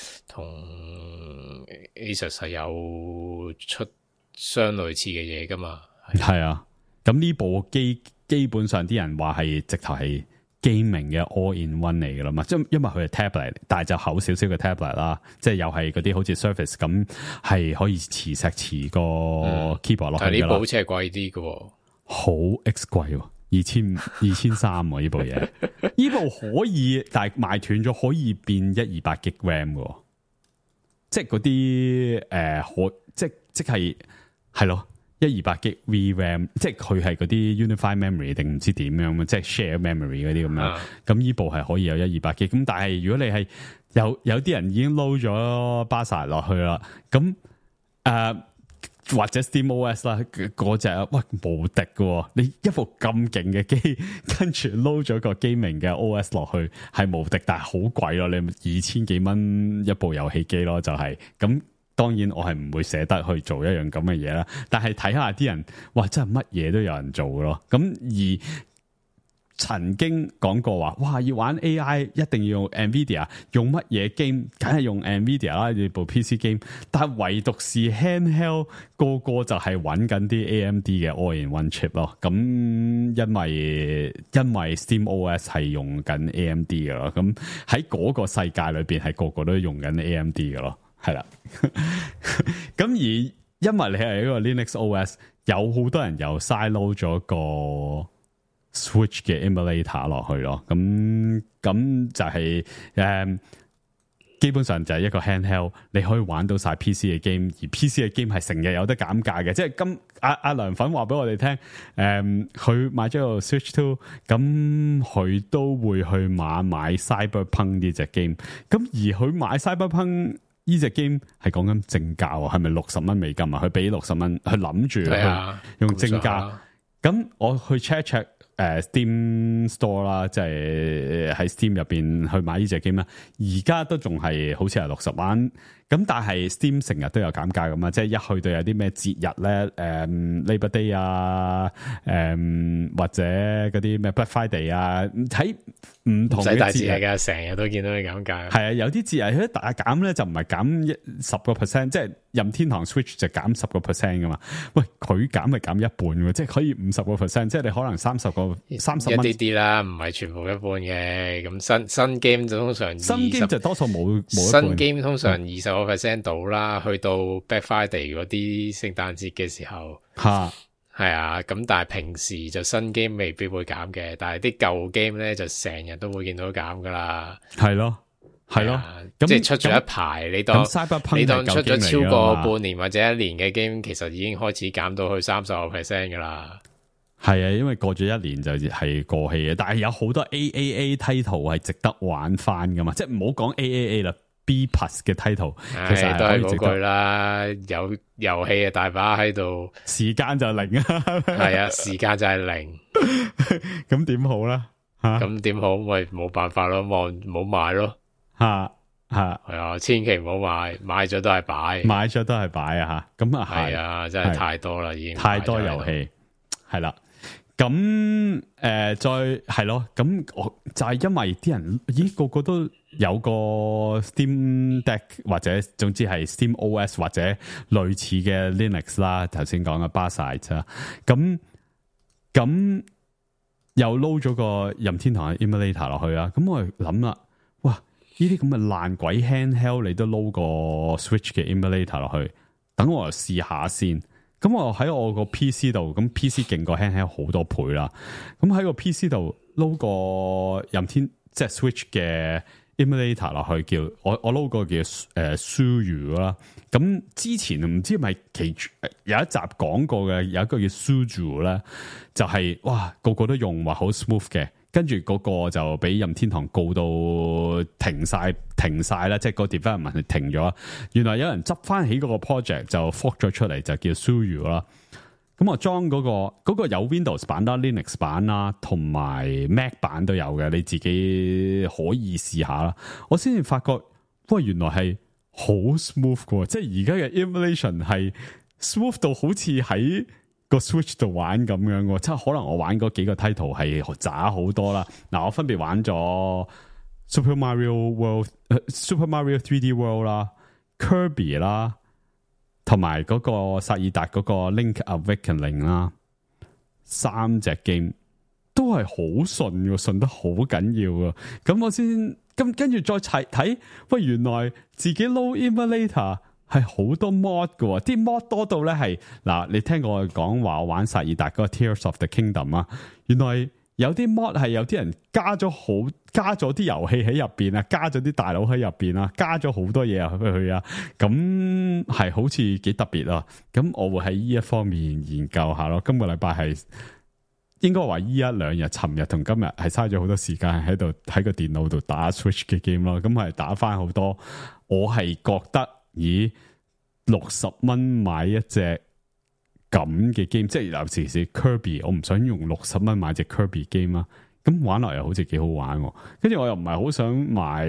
Asus 係有出相類似嘅嘢噶嘛。 係啊，咁呢部機基本上啲人話係直頭係 gaming 嘅 all in one 嚟噶啦嘛，即係因為佢係 tablet， 但係就厚少少嘅 tablet 啦，即係又係嗰啲好似 Surface 咁，係可以磁石磁個 keyboard 落去噶啦。但係呢部好似係貴啲嘅，好 X 貴喎。2300呢部嘢，呢部可以，但係賣斷咗可以變128GB RAM 嘅，即係嗰啲即係咯128GB VRAM，即係佢係嗰啲 Unified Memory 定唔知點樣，即係 Share Memory 嗰啲咁樣。咁呢部係可以有128GB，咁但係如果你係有啲人已經撈咗 Barside 落去啦，咁或者 SteamOS 啦，嗰隻喂無敵嘅，你一部咁勁嘅機，跟住撈咗個 gaming 嘅 OS 落去，係無敵，但係好貴咯，你2000幾蚊一部遊戲機咯，就係咁。當然我係唔會捨得去做一樣咁嘅嘢啦，但係睇下啲人，哇，真係乜嘢都有人做咯。咁而曾經講過話，哇，要玩 AI 一定要用 NVIDIA， 用乜嘢 game 梗係用 NVIDIA 啦，你部 PC game， 但係唯獨是 handheld 個就係揾緊啲 AMD 嘅 all-in-one chip 咯。咁因為 SteamOS 係用緊 AMD 嘅咯，咁喺嗰個世界裏邊係個都用緊 AMD 嘅咯，係啦。咁而因為你係一個 Linux OS， 有好多人又 silo 咗個Switch 嘅 emulator 落去咯，咁就係基本上就係一個 handheld， 你可以玩到晒 PC 嘅 game， 而 PC 嘅 game 係成日有得減價嘅，即係阿梁粉話俾我哋聽，佢買咗個 Switch 2， 咁佢都會去買 Cyberpunk 呢隻 game， 咁而佢買 Cyberpunk 呢隻 game 係講緊正價喎，係咪60蚊美金啊？佢俾60蚊，佢諗住用正價，咁我去 check Steam Store 啦，即係喺 Steam 入邊去買呢隻 game 啦，而家都仲係好似係60蚊，咁咁但係 Steam 成日都有減價噶嘛，即係一去到有啲咩節日咧，Labor Day 啊，或者嗰啲咩 Black Friday 啊，喺唔同嘅節日噶，成日都見到佢減價。 係啊，有啲節日佢大減咧就唔係減10%，即係任天堂 Switch 就減10%噶嘛。喂，佢減係減一半喎，即係可以50%，即係你可能30蚊一啲啲啦，唔係全部一半嘅。咁新 game 就通常新 game 就多數冇新 game 通常20% 到啦，去到 Black Friday 嗰啲聖誕節嘅時候吓。 係啊，咁但係平時就新 game 未必會減嘅，但係啲舊 game 咧就成日都會見到減噶啦。 係咯，係咯， 即係出咗一排，你當出咗超過半年或者一年嘅 game，其實已經開始減到去30% 噶啦。 係啊，因為過咗一年就係過氣嘅，但係有好多 AAA title 係值得玩翻噶嘛，即係唔好講 AAA 啦。B+ 嘅 title 其實都係嗰句啦，有遊戲啊大把喺度， 時間就零啊， 係啊，時間就係零， 咁點好啦？ 咁點好？咪冇辦法咯，唔好買咯， 係啊，千祈唔好買，買咗都係擺， 買咗都係擺啊吓，咁啊係啊，真係太多啦，已經太多遊戲係啦。咁再係咯，咁我就係因為啲人個個都有個 Steam Deck 或者總之係 Steam OS 或者類似嘅 Linux 啦，頭先講嘅 Barside 啦，咁又撈咗個任天堂嘅 Emulator 落去啊，咁我諗啦，哇！呢啲咁嘅爛鬼 handheld 你都撈個 Switch 嘅 Emulator 落去，等我試下先。咁我喺我個 PC 度，咁 PC 勁過 handheld 好多倍啦。咁喺個 PC 度撈個任天即係 Switch 嘅 emulator 落去，叫我撈個叫Suyu 啦。咁之前唔知係咪有一集講過嘅，有一個叫 Suju 咧，就係哇個個都用話好 smooth 嘅。跟住嗰個就俾任天堂告到停晒啦，即係個 development 係停咗。原來有人執翻起嗰個 project 就 fork 咗出嚟，就叫 Suyu 啦。咁我裝嗰個有 Windows 版啦、Linux 版啦，同埋 Mac 版都有嘅，你自己可以試下啦。我先至發覺，喂，原來係好 smooth 嘅，即係而家嘅 emulation 係 smooth 到好似喺個 Switch 度玩咁樣喎，即係可能我玩嗰幾個 title 係渣好多啦。嗱，我分別玩咗 Super Mario World、Super Mario 3D World 啦、Kirby 啦，同埋嗰個薩爾達嗰個 Link Awakening 啦，3隻 game 都係好順，順得好緊要啊！咁我先跟住再睇，喂，原來自己 load emulator 係好多 mod 嘅，啲 mod 多到咧係嗱，你聽過我講話我玩薩爾達嗰個 Tears of the Kingdom 啊，原來有啲 mod 係有啲人加咗啲遊戲喺入邊啊，加咗啲大佬喺入邊啊，加咗好多嘢入去啊，咁係好似幾特別啊！咁我會喺呢一方面研究下咯。今個禮拜係應該話呢一兩日，尋日同今日係嘥咗好多時間喺度喺個電腦度打 Switch 嘅 game 咯。咁係打翻好多，我係覺得。咦，60蚊買一隻咁嘅 game，即係尤其是 Kirby， 我唔想用60蚊買隻 Kirby game 啦。咁玩落又好似幾好玩，跟住我又唔係好想買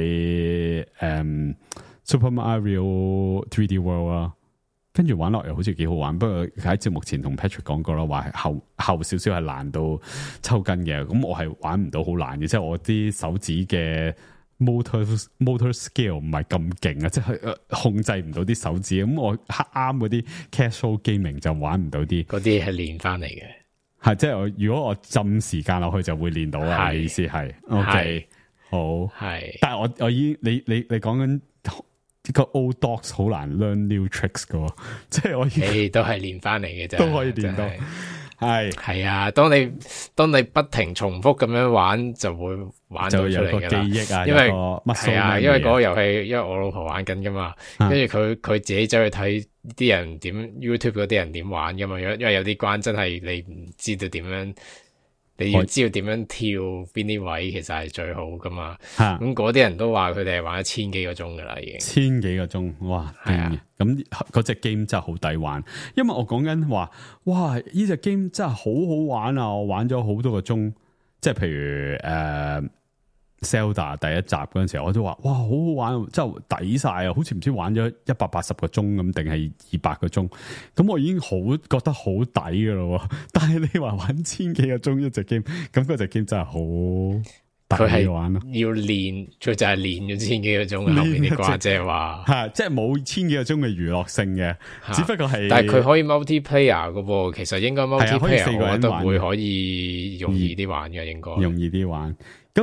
Super Mario 3D World 啦。跟住玩落又好似幾好玩，不過喺節目前同 Patrick 講過啦，話後少少係難到抽筋嘅。咁我係玩唔到好難嘅，即係我啲手指嘅。motor scale 唔係咁勁啊，即係控制唔到啲手指，咁我啱嗰啲 casual gaming 就玩唔到啲， 嗰啲係練翻嚟嘅， 係即係如果我浸時間落去就會練到啊。你意思係 OK 好係，但係我已經你講緊個 old dogs 好難 learn new tricks 噶，即係我都係練翻嚟嘅啫， 都可以練到。 係啊，當你不停重複咁樣玩，就會玩到出嚟噶啦。記憶啊，因為係啊，因為嗰個遊戲，因為我老婆玩緊噶嘛，跟住佢自己走去睇啲人點 YouTube 嗰啲人點玩噶嘛，因為有啲關真係你唔知道點樣。你要知道點樣跳邊啲位，其實係最好噶嘛。咁嗰啲人都話佢哋係玩1000幾個鐘噶啦，已經1000幾個鐘，哇！係啊，咁嗰隻 game 真係好抵玩。因為我講緊話，哇！呢隻 game 真係好好玩啊！我玩咗好多個鐘，即係譬如 Zelda 第一集嗰陣時候，我都話哇好好玩，真係抵晒啊！好似唔知玩咗180個鐘咁，定係200個鐘，咁我已經覺得好抵噶咯。但係你話玩1000幾個鐘一隻 game，咁嗰隻 game 真係好。佢係玩咯， 要練，佢就係練咗1000幾個鐘。後面啲瓜姐話係，即係冇1000幾個鐘嘅娛樂性嘅，只不過係。 但係佢可以 multiplayer 噶噃，其實應該 multiplayer 我覺得會可以容易啲玩嘅，應該容易啲玩。咁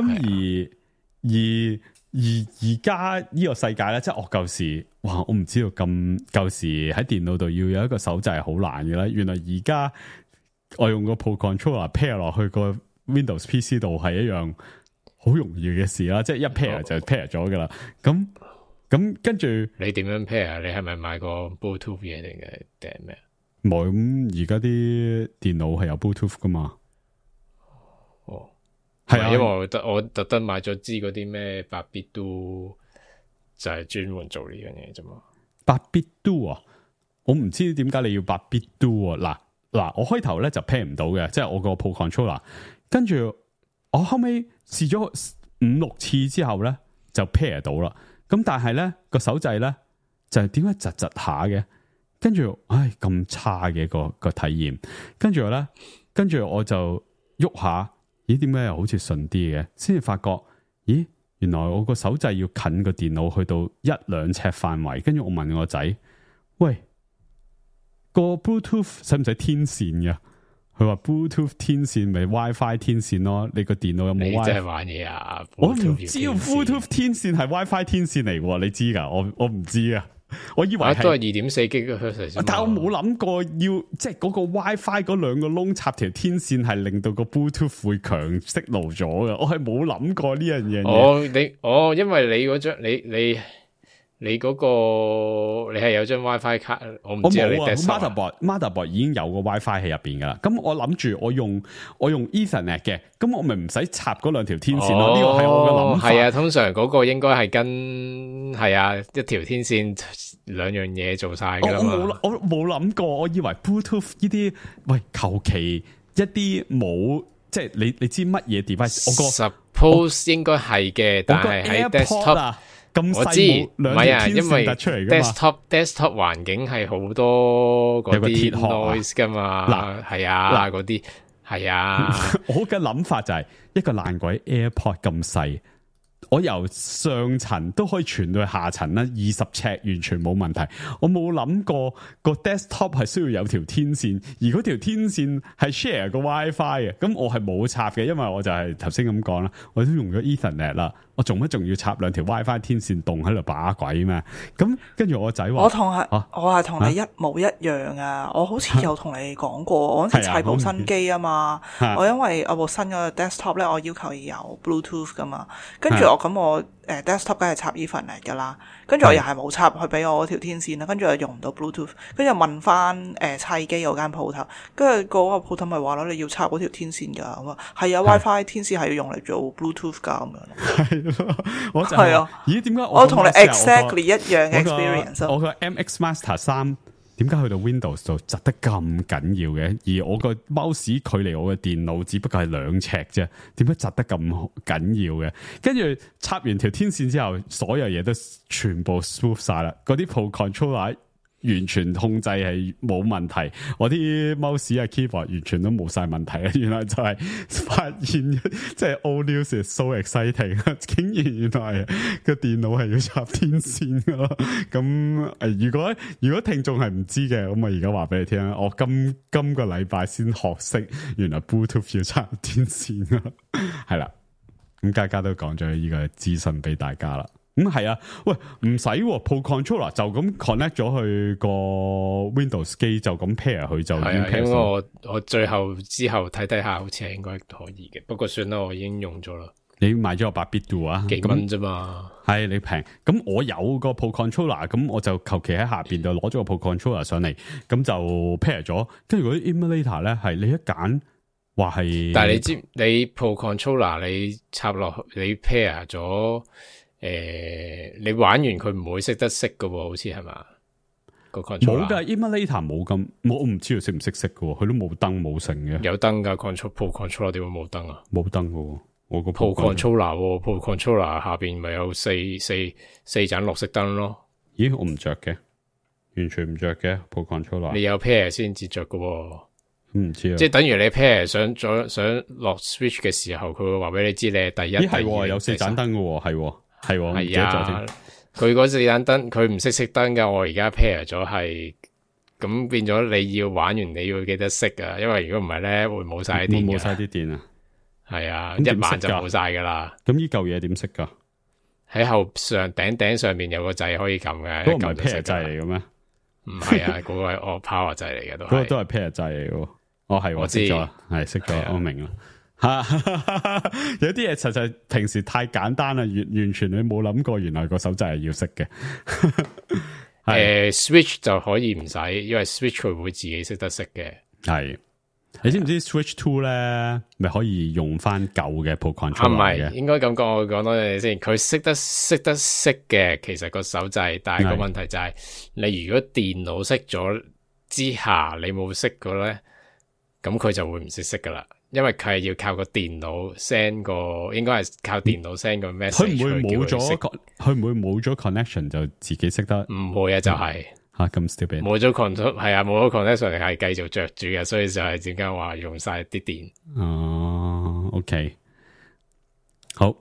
而家呢個世界咧，即係我舊時，哇！我唔知道咁舊時喺電腦度要有一個手掣係好難嘅啦。原來而家我用個 Pro Controller pair 落去個 Windows PC 度係一樣好容易嘅事啦，即係一 pair 就 pair 咗噶啦。咁跟住你點樣 pair？你係咪買個 Bluetooth 嘢定係咩？ 冇，咁而家啲電腦係有 Bluetooth 噶嘛？ 哦， 係啊， 因為我特登買咗支嗰啲咩8bit do，就係專門做呢樣嘢啫嘛。 8bit do 啊，我唔知點解你要8bit do 啊。嗱，我開頭咧就 pair 唔到嘅，即係我個 Pro Controller，跟住我後尾試咗5-6次之後咧就 pair 到啦。咁但係咧個手掣咧就係點解窒窒下嘅？跟住咁差嘅個體驗。跟住我就喐下，咦？點解又好似順啲嘅？先至發覺，咦？原來我個手掣要近個電腦去到1-2尺範圍。跟住我問我仔，喂，個 Bluetooth 使唔使天線嘅？佢話 Bluetooth 天線咪 WiFi 天線咯，你個電腦有冇 WiFi？ 你真係玩嘢啊！ 我唔知道 Bluetooth 天線係 WiFi 天線嚟嘅，你知噶？我唔知啊，我以為都係2.4 GHz， 但我冇諗過要即係嗰個 WiFi 嗰兩個窿插條天線係令到個 Bluetooth 會強識路咗嘅，我係冇諗過呢樣嘢。 因為你嗰張你嗰個你係有張 WiFi 卡，我唔知啊。 motherboard 已經有個 WiFi 喺入邊噶啦。咁我諗住我用 Ethernet 嘅，咁我咪唔使插嗰兩條天線咯。呢個係我嘅諗法。 係啊，通常嗰個應該係跟一條天線兩樣嘢做晒噶啦嘛。 我冇諗過，我以為 Bluetooth 呢啲求其一啲冇，即係你知乜嘢 device？ 我 suppose 應該係嘅，但係喺 desktop。我知，唔係啊，因為 desktop 環境係好多嗰啲 noise 噶嘛，係啊，嗰啲係啊。 我嘅諗法就係一個爛鬼 AirPod 咁細，我由上層都可以傳到去下層啦，20尺完全冇問題。我冇諗過個 desktop 係需要有條天線，而嗰條天線係 share 個 WiFi 嘅，咁我係冇插嘅，因為我就係頭先咁講啦，我都用咗 Ethernet 啦。我做乜仲要插兩條 WiFi 天線洞喺度把鬼咩？咁跟住我仔話， 我係同你一模一樣啊！我好似有同你講過，我嗰時砌部新機啊嘛。我因為我部新嘅 desktop 咧，我要求有 Bluetooth 噶嘛。跟住我desktop 梗係插 Ethernet 噶啦。跟住我又係冇插佢俾我嗰條天線啦。跟住又用唔到 Bluetooth。跟住問翻砌機嗰間鋪頭，跟住嗰個鋪頭咪話咯，你要插嗰條天線㗎。咁啊係啊 WiFi 天線係要用嚟做 Bluetooth 㗎咁樣。 我就係咦？點解我同你 exactly 一樣嘅 experience？ 我個 MX Master 3點解去到 Windows 度窒得咁緊要嘅？而我個 mouse 距離我嘅電腦只不過係2尺啫，點解窒得咁緊要嘅？跟住插完條天線之後，所有嘢都全部 smooth 晒啦。嗰啲 Pro Controller完全控制係冇問題，我啲 mouse 啊 keyboard 完全都冇晒問題啊！原來就係發現即係 all news is so exciting， 竟然原來個電腦係要插天線噶咯。咁如果聽眾係唔知嘅，咁我而家話俾你聽啊，我今個禮拜先學識原來 Bluetooth 要插天線噶，係啦。咁家家都講咗呢個資訊俾大家啦。係啊，喂，唔使 Pro Controller 就咁 connect 咗去個 Windows 機，就咁 pair 佢就已經 pair 咗。因為我最後之後睇下，好似係應該可以嘅。不過算啦，我已經用咗啦。 你買咗個8bit do 啊？ 幾蚊啫嘛？ 係你平。咁我有個 Pro Controller，咁我就求其喺下邊就攞咗個 Pro Controller 上嚟，咁就 pair 咗。跟住嗰啲 emulator 咧，係你一揀話係。但係你知你 Pro Controller 你插落去，你 pair 咗。你玩完佢唔會識得熄噶，好似係嘛？個 controller 冇噶 emulator 冇咁，我唔知道識唔識熄噶，佢都冇燈冇成嘅。有燈噶 Pro Controller 點會冇燈啊？冇燈噶， 我個 Pro Controller，Pro Controller 下邊咪有四盞綠色燈咯。 咦，我唔着嘅，完全唔着嘅 Pro Controller。 你有 pair 先至着嘅喎。 唔知啊， 即係等於你 pair 想落 Switch 嘅時候，佢會話俾你知你係第一。 咦，係有4盞燈嘅，係啊。佢嗰4盞燈，佢唔識熄燈噶。我而家 pair 咗係，咁變咗你要玩完你要記得熄啊，因為如果唔係咧會冇晒啲電。 冇晒啲電啊！ 係啊，一晚就冇晒噶啦。 咁呢嚿嘢點熄噶？ 喺後上頂上面有個掣可以撳嘅。 嗰個唔係 pair 掣嚟嘅咩？ 唔係啊，嗰個係power 掣嚟嘅都係。 嗰個都係 pair 掣嚟嘅。係我知咗，係識咗，我明啦。有啲嘢實在平時太簡單啦，完全你冇諗過，原來個手掣係要識嘅。 Switch 就可以唔使，因為 Switch 佢會自己識得識嘅。 係，你知唔知 Switch 2咧，咪可以用翻舊嘅 Pro Controller 嘅？ 唔係，應該咁講，我講多嘢先。佢識得識嘅，其實個手掣，但係個問題就係，你如果電腦識咗之下，你冇識過咧。咁佢就會唔識噶啦，因為佢係要靠個電腦 send 個，應該係靠電腦 send 個 message。佢唔會冇咗 connection 就自己識得？唔會啊，就係咁 stupid。 冇咗 connection 係啊，冇咗 connection 係繼續着住嘅，所以就係點解話用晒啲電。 哦，OK， 好，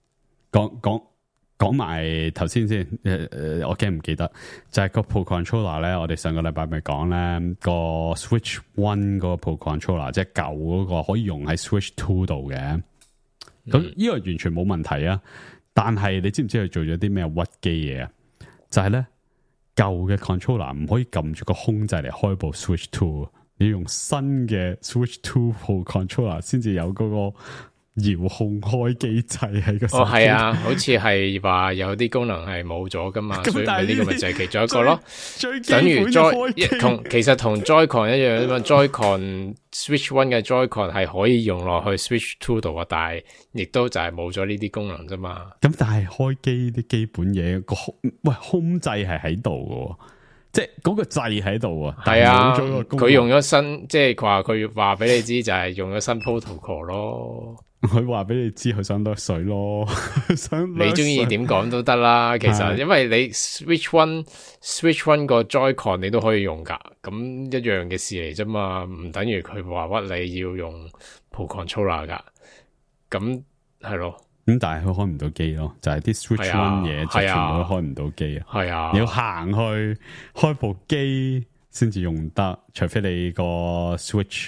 講埋頭先先，我驚唔記得，就係個 Pro Controller 咧，我哋上個禮拜咪講咧個 Switch One 嗰個 Pro Controller，即係舊嗰個可以用喺 Switch Two 度嘅。咁呢個完全冇問題啊！但係你知唔知佢做咗啲咩屈機嘢啊？就係咧舊嘅 Controller 唔可以撳住個空掣嚟開部 Switch Two， 你要用新嘅 Switch Two Pro Controller 先至有嗰個遙控開機制喺個手機。 係啊，好似係話有啲功能係冇咗噶嘛，所以呢個咪就係其中一個咯。等於其實同 Joy-Con 一樣啊嘛。Joy-Con Switch One 嘅 Joy-Con 係可以用落去 Switch Two 度啊，但係亦都就係冇咗呢啲功能啫嘛。 咁但係開機啲基本嘢個空掣係喺度嘅，即係嗰個掣喺度啊。 係啊，佢用咗新，即係佢話俾你知就係用咗新 protocol 咯。 佢話俾你知佢想掠水咯， 你中意點講都得啦。其實因為你 Switch One 個 Joy-Con 你都可以用噶，咁一樣嘅事嚟啫嘛，唔等於佢話屈你要用 Pro Controller 噶，咁係咯。 咁但係佢開唔到機咯，就係啲 Switch One 嘢就全部都開唔到機啊。係啊，你要行去開部機先至用得，除非你個 Switch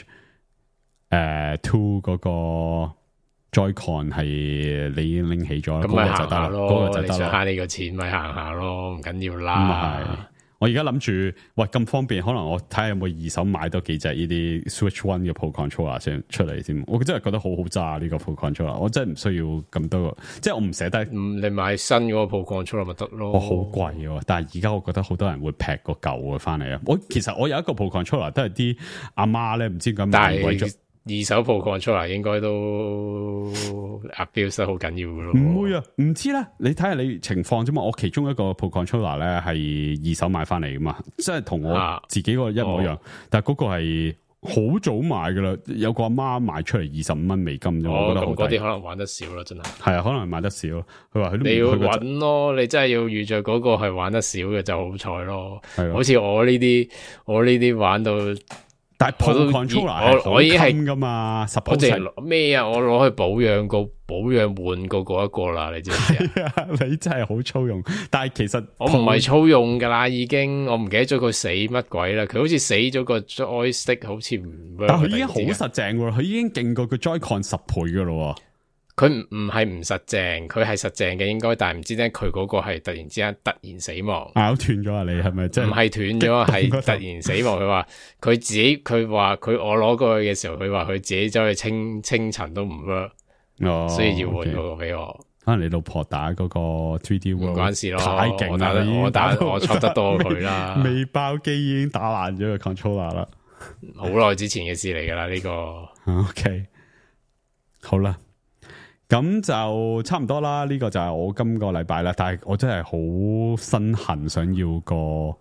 Two 嗰個。Joy-Con 係你已經拎起咗，咁咪行下咯。嗰個就得啦。你想慳你個錢咪行下咯，唔緊要啦。我而家諗住，喂咁方便，可能我睇下有冇二手買多幾隻呢啲 Switch One 嘅 Pro Controller 先出嚟先。我真係覺得好好揸呢個 Pro Controller，我真係唔需要咁多個，即係我唔捨得。你買新嗰個 Pro Controller 咪得咯。我好貴喎，但係而家我覺得好多人會劈個舊嘅翻嚟啊。其實我有一個 Pro Controller 都係啲阿媽咧，唔知點解買鬼咗。二手Pro Controller應該都 abuse 得好緊要嘅咯。唔會啊，唔知啦，你睇下你情況啫嘛。我其中一個Pro Controller咧係二手買翻嚟噶嘛，即係同我自己個一模一樣，但係嗰個係好早買噶啦，有個阿媽賣出嚟25蚊美金啫。我覺得咁嗰啲可能玩得少啦，真係。係啊，可能買得少。佢話佢你要搵咯，你真係要遇着嗰個係玩得少嘅就好彩咯。係好似我呢啲玩到。但係 Pro Controller 我已經係噶嘛，我淨係咩啊？我攞去保養換過嗰一個啦，你知唔知啊？你真係好粗用，但係其實我唔係粗用噶啦，已經我唔記得咗佢死乜鬼啦。佢好似死咗個 joystick， 好似唔，但佢已經好實淨喎，佢已經勁過個 Joy-Con 10倍噶咯。佢唔係唔實淨，佢係實淨嘅應該，但係唔知點解佢嗰個係突然之間突然死亡，咬斷咗啊！你係咪真係唔係斷咗？係突然死亡。佢話佢自己，佢話佢我攞過去嘅時候，佢話佢自己走去清塵都唔 work，所以要換嗰個俾我。可能你老婆打嗰個 3D World 唔關事咯，太勁啦！我錯得多佢啦，未爆機已經打爛咗個 controller 啦，好耐之前嘅事嚟噶啦呢個。OK， 好啦。咁就差唔多啦，呢個就係我今個禮拜啦。但係我真係好身痕，想要個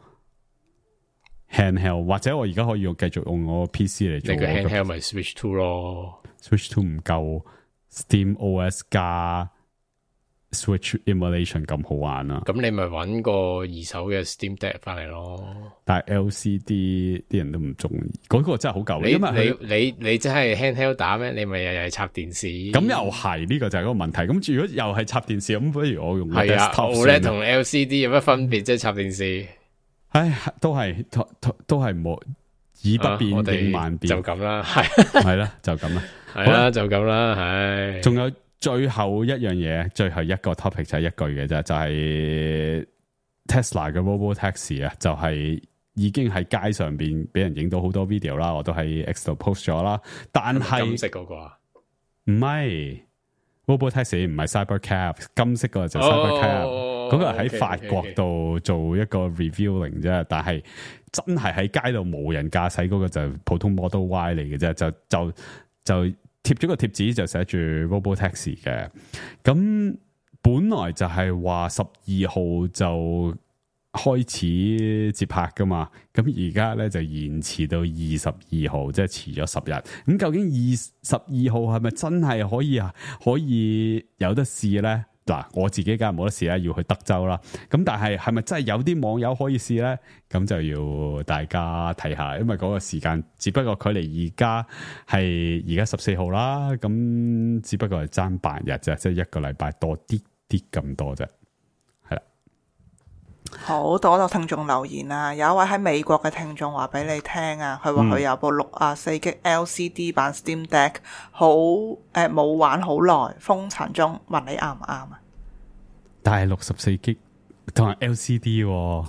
handheld， 或者我而家可以繼續用我 PC 嚟做。你個 handheld 咪 Switch 2咯？Switch 2唔夠 Steam OS 加 Switch Emulation 咁好玩啊！ 咁你咪搵個二手嘅 Steam Deck 翻嚟咯。 但係 LCD 啲人都唔中意，嗰個真係好舊。因為你真係 handheld 打咩？你咪日日插電視。 咁又係呢個就係嗰個問題。咁如果又係插電視，咁不如我用 desktop 算啦。同 LCD 有乜分別啫？插電視， 唉，都係冇以不變應萬變， 就咁啦， 係啦，就咁啦， 係啦，就咁啦，係。 仲有最後一樣嘢，最後一個 topic 就係一句嘅啫，就係 Tesla 嘅 Robotaxi 啊，就係已經喺街上邊俾人影到好多 video 啦，我都喺 X 度 post 咗啦。但係金色嗰個啊， 唔係 Robotaxi，唔係 Cybercab， 金色嗰個就 Cybercab，嗰個係喺法國度做一個 reviewing 啫，但係真係喺街度無人駕駛嗰個就普通 Model Y 嚟嘅啫，就貼咗個貼紙就寫住 Robotaxi 嘅，咁本來就係話12號就開始接拍噶嘛，咁而家咧就延遲到22號，即係遲咗10日。咁究竟22號係咪真係可以有得試咧？嗱，我自己梗係冇得試啦，要去德州啦。咁但係咪真係有啲網友可以試咧？咁就要大家睇下，因為嗰個時間只不過距離而家14號啦，咁只不過係爭8日啫，即係一個禮拜多啲咁多啫。係啦， 好多個聽眾留言啊，有一位喺美國嘅聽眾話俾你聽啊，佢話佢有部64GB LCD 版 Steam Deck， 冇玩好耐，封塵中，問你啱唔啱啊？但係 64GB同埋 LCD，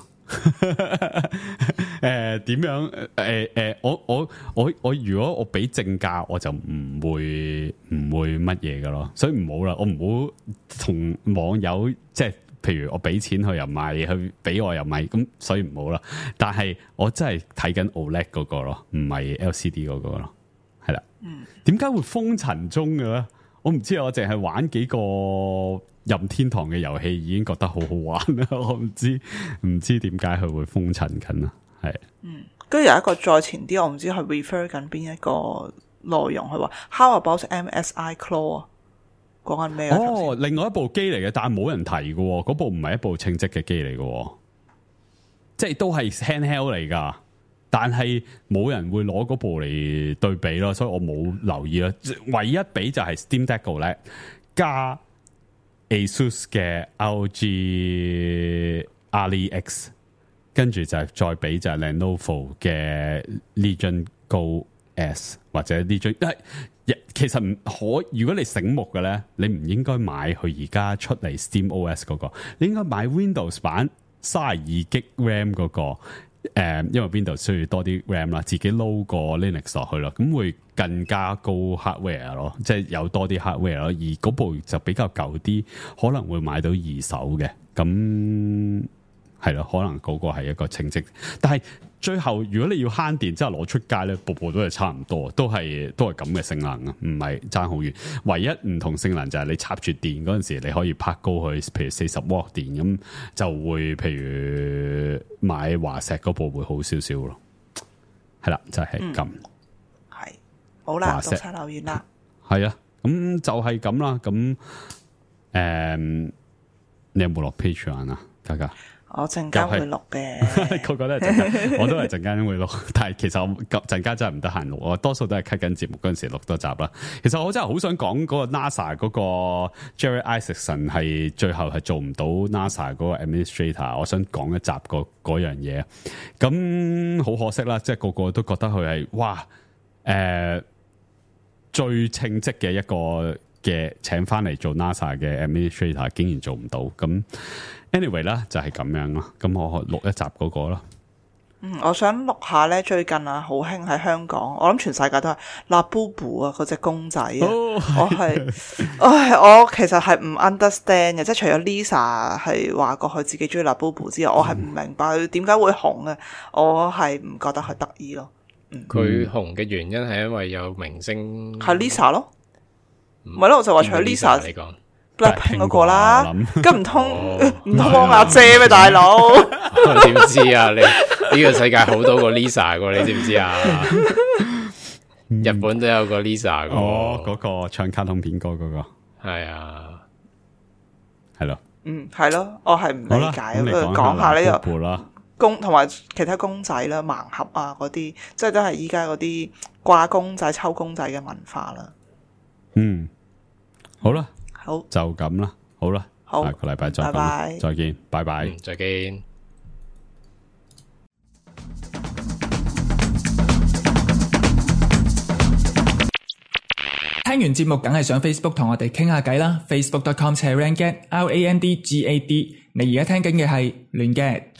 點樣？我如果我俾正價，我就唔會乜嘢噶咯，所以唔好啦，我唔好同網友即係。譬如我俾錢佢又買，佢俾我又買，咁所以唔好啦。但係我真係睇緊 OLED 嗰個咯，唔係 LCD 嗰個咯，係啦。點解會封塵中嘅咧？我唔知，我淨係玩幾個任天堂嘅遊戲已經覺得好好玩啦。我唔知點解佢會封塵緊啊？係。 跟住有一個再前啲，我唔知佢 refer 緊邊一個內容，佢話 How about MSI Claw？講緊咩？ 另外一部機嚟嘅，但係冇人提嘅，嗰部唔係一部稱職嘅機嚟嘅，即係都係 handheld 嚟噶，但係冇人會攞嗰部嚟對比咯，所以我冇留意啦。唯一比就係 Steam Deck OLED 加 ASUS 嘅 ROG Ally X， 跟住就係再比就係 Lenovo 嘅 Legion Go S 或者 Legion。其實唔可，如果你醒目嘅咧，你唔應該買佢而家出嚟 Steam OS 嗰個，你應該買 Windows 版32GB RAM 嗰個，因為 Windows 需要多啲 RAM 啦，自己撈個 Linux 落去咯，咁會更加高 hardware 咯，即係有多啲 hardware 咯，而嗰部就比較舊啲，可能會買到二手嘅，咁係咯，可能嗰個係一個成績，但係。最後如果你要慳電，之後攞出街咧，部都係差唔多，都係咁嘅性能啊，唔係爭好遠。唯一唔同性能就係你插住電嗰陣時，你可以拍高去，譬如40W電咁，就會譬如買華碩嗰部會好少少咯。係啦，就係咁。 係好啦，讀晒留言啦。 係啊，咁就係咁啦。咁你有冇落 Patreon 啊？大家？ 我陣間會錄嘅， 個個都係陣間，我都係陣間會錄，但係其實我陣間真係唔得閒錄，我多數都係 cut 緊節目嗰陣時錄多集啦。其實我真係好想講嗰個 NASA 嗰個 Jerry Isaacson 係最後係做唔到 NASA 嗰個 administrator， 我想講一集嗰樣嘢。咁好可惜啦，即係個個都覺得佢係哇最稱職嘅一個嘅請翻嚟做 NASA 嘅 administrator， 竟然做唔到咁。Anyway 啦，就係咁樣咯。咁我錄一集嗰個咯。 我想錄下咧，最近啊，好興喺香港，我諗全世界都係 Labubu 啊，嗰隻公仔啊。我其實係唔 understand 嘅，即係除咗 Lisa 係話過佢自己中意 Labubu 之外，我係唔明白佢點解會紅啊。我係唔覺得佢得意咯。 佢紅嘅原因係因為有明星係 Lisa 咯，唔係咯，我就話除咗 Lisa 嚟講。 Blackpink 嗰個啦，咁唔通阿姐咩大佬？ 我點知啊？你呢個世界好多個 Lisa 噶，你知唔知啊？ 日本都有個 Lisa 嗰個唱卡通片歌嗰個， 係啊， 係咯， 係咯，我係唔理解， 不如講下呢個啦， 公同埋其他公仔啦、盲盒啊嗰啲，即係都係依家嗰啲掛公仔、抽公仔嘅文化啦。 好啦， 好就咁啦，好啦， 好， 下個禮拜再講， 拜拜， 再見，拜拜， 再見。 聽完節目梗係上 Facebook 同我哋傾下偈啦 ，facebook.com/randgad，RANDGAD。你而家聽緊嘅係亂 gad。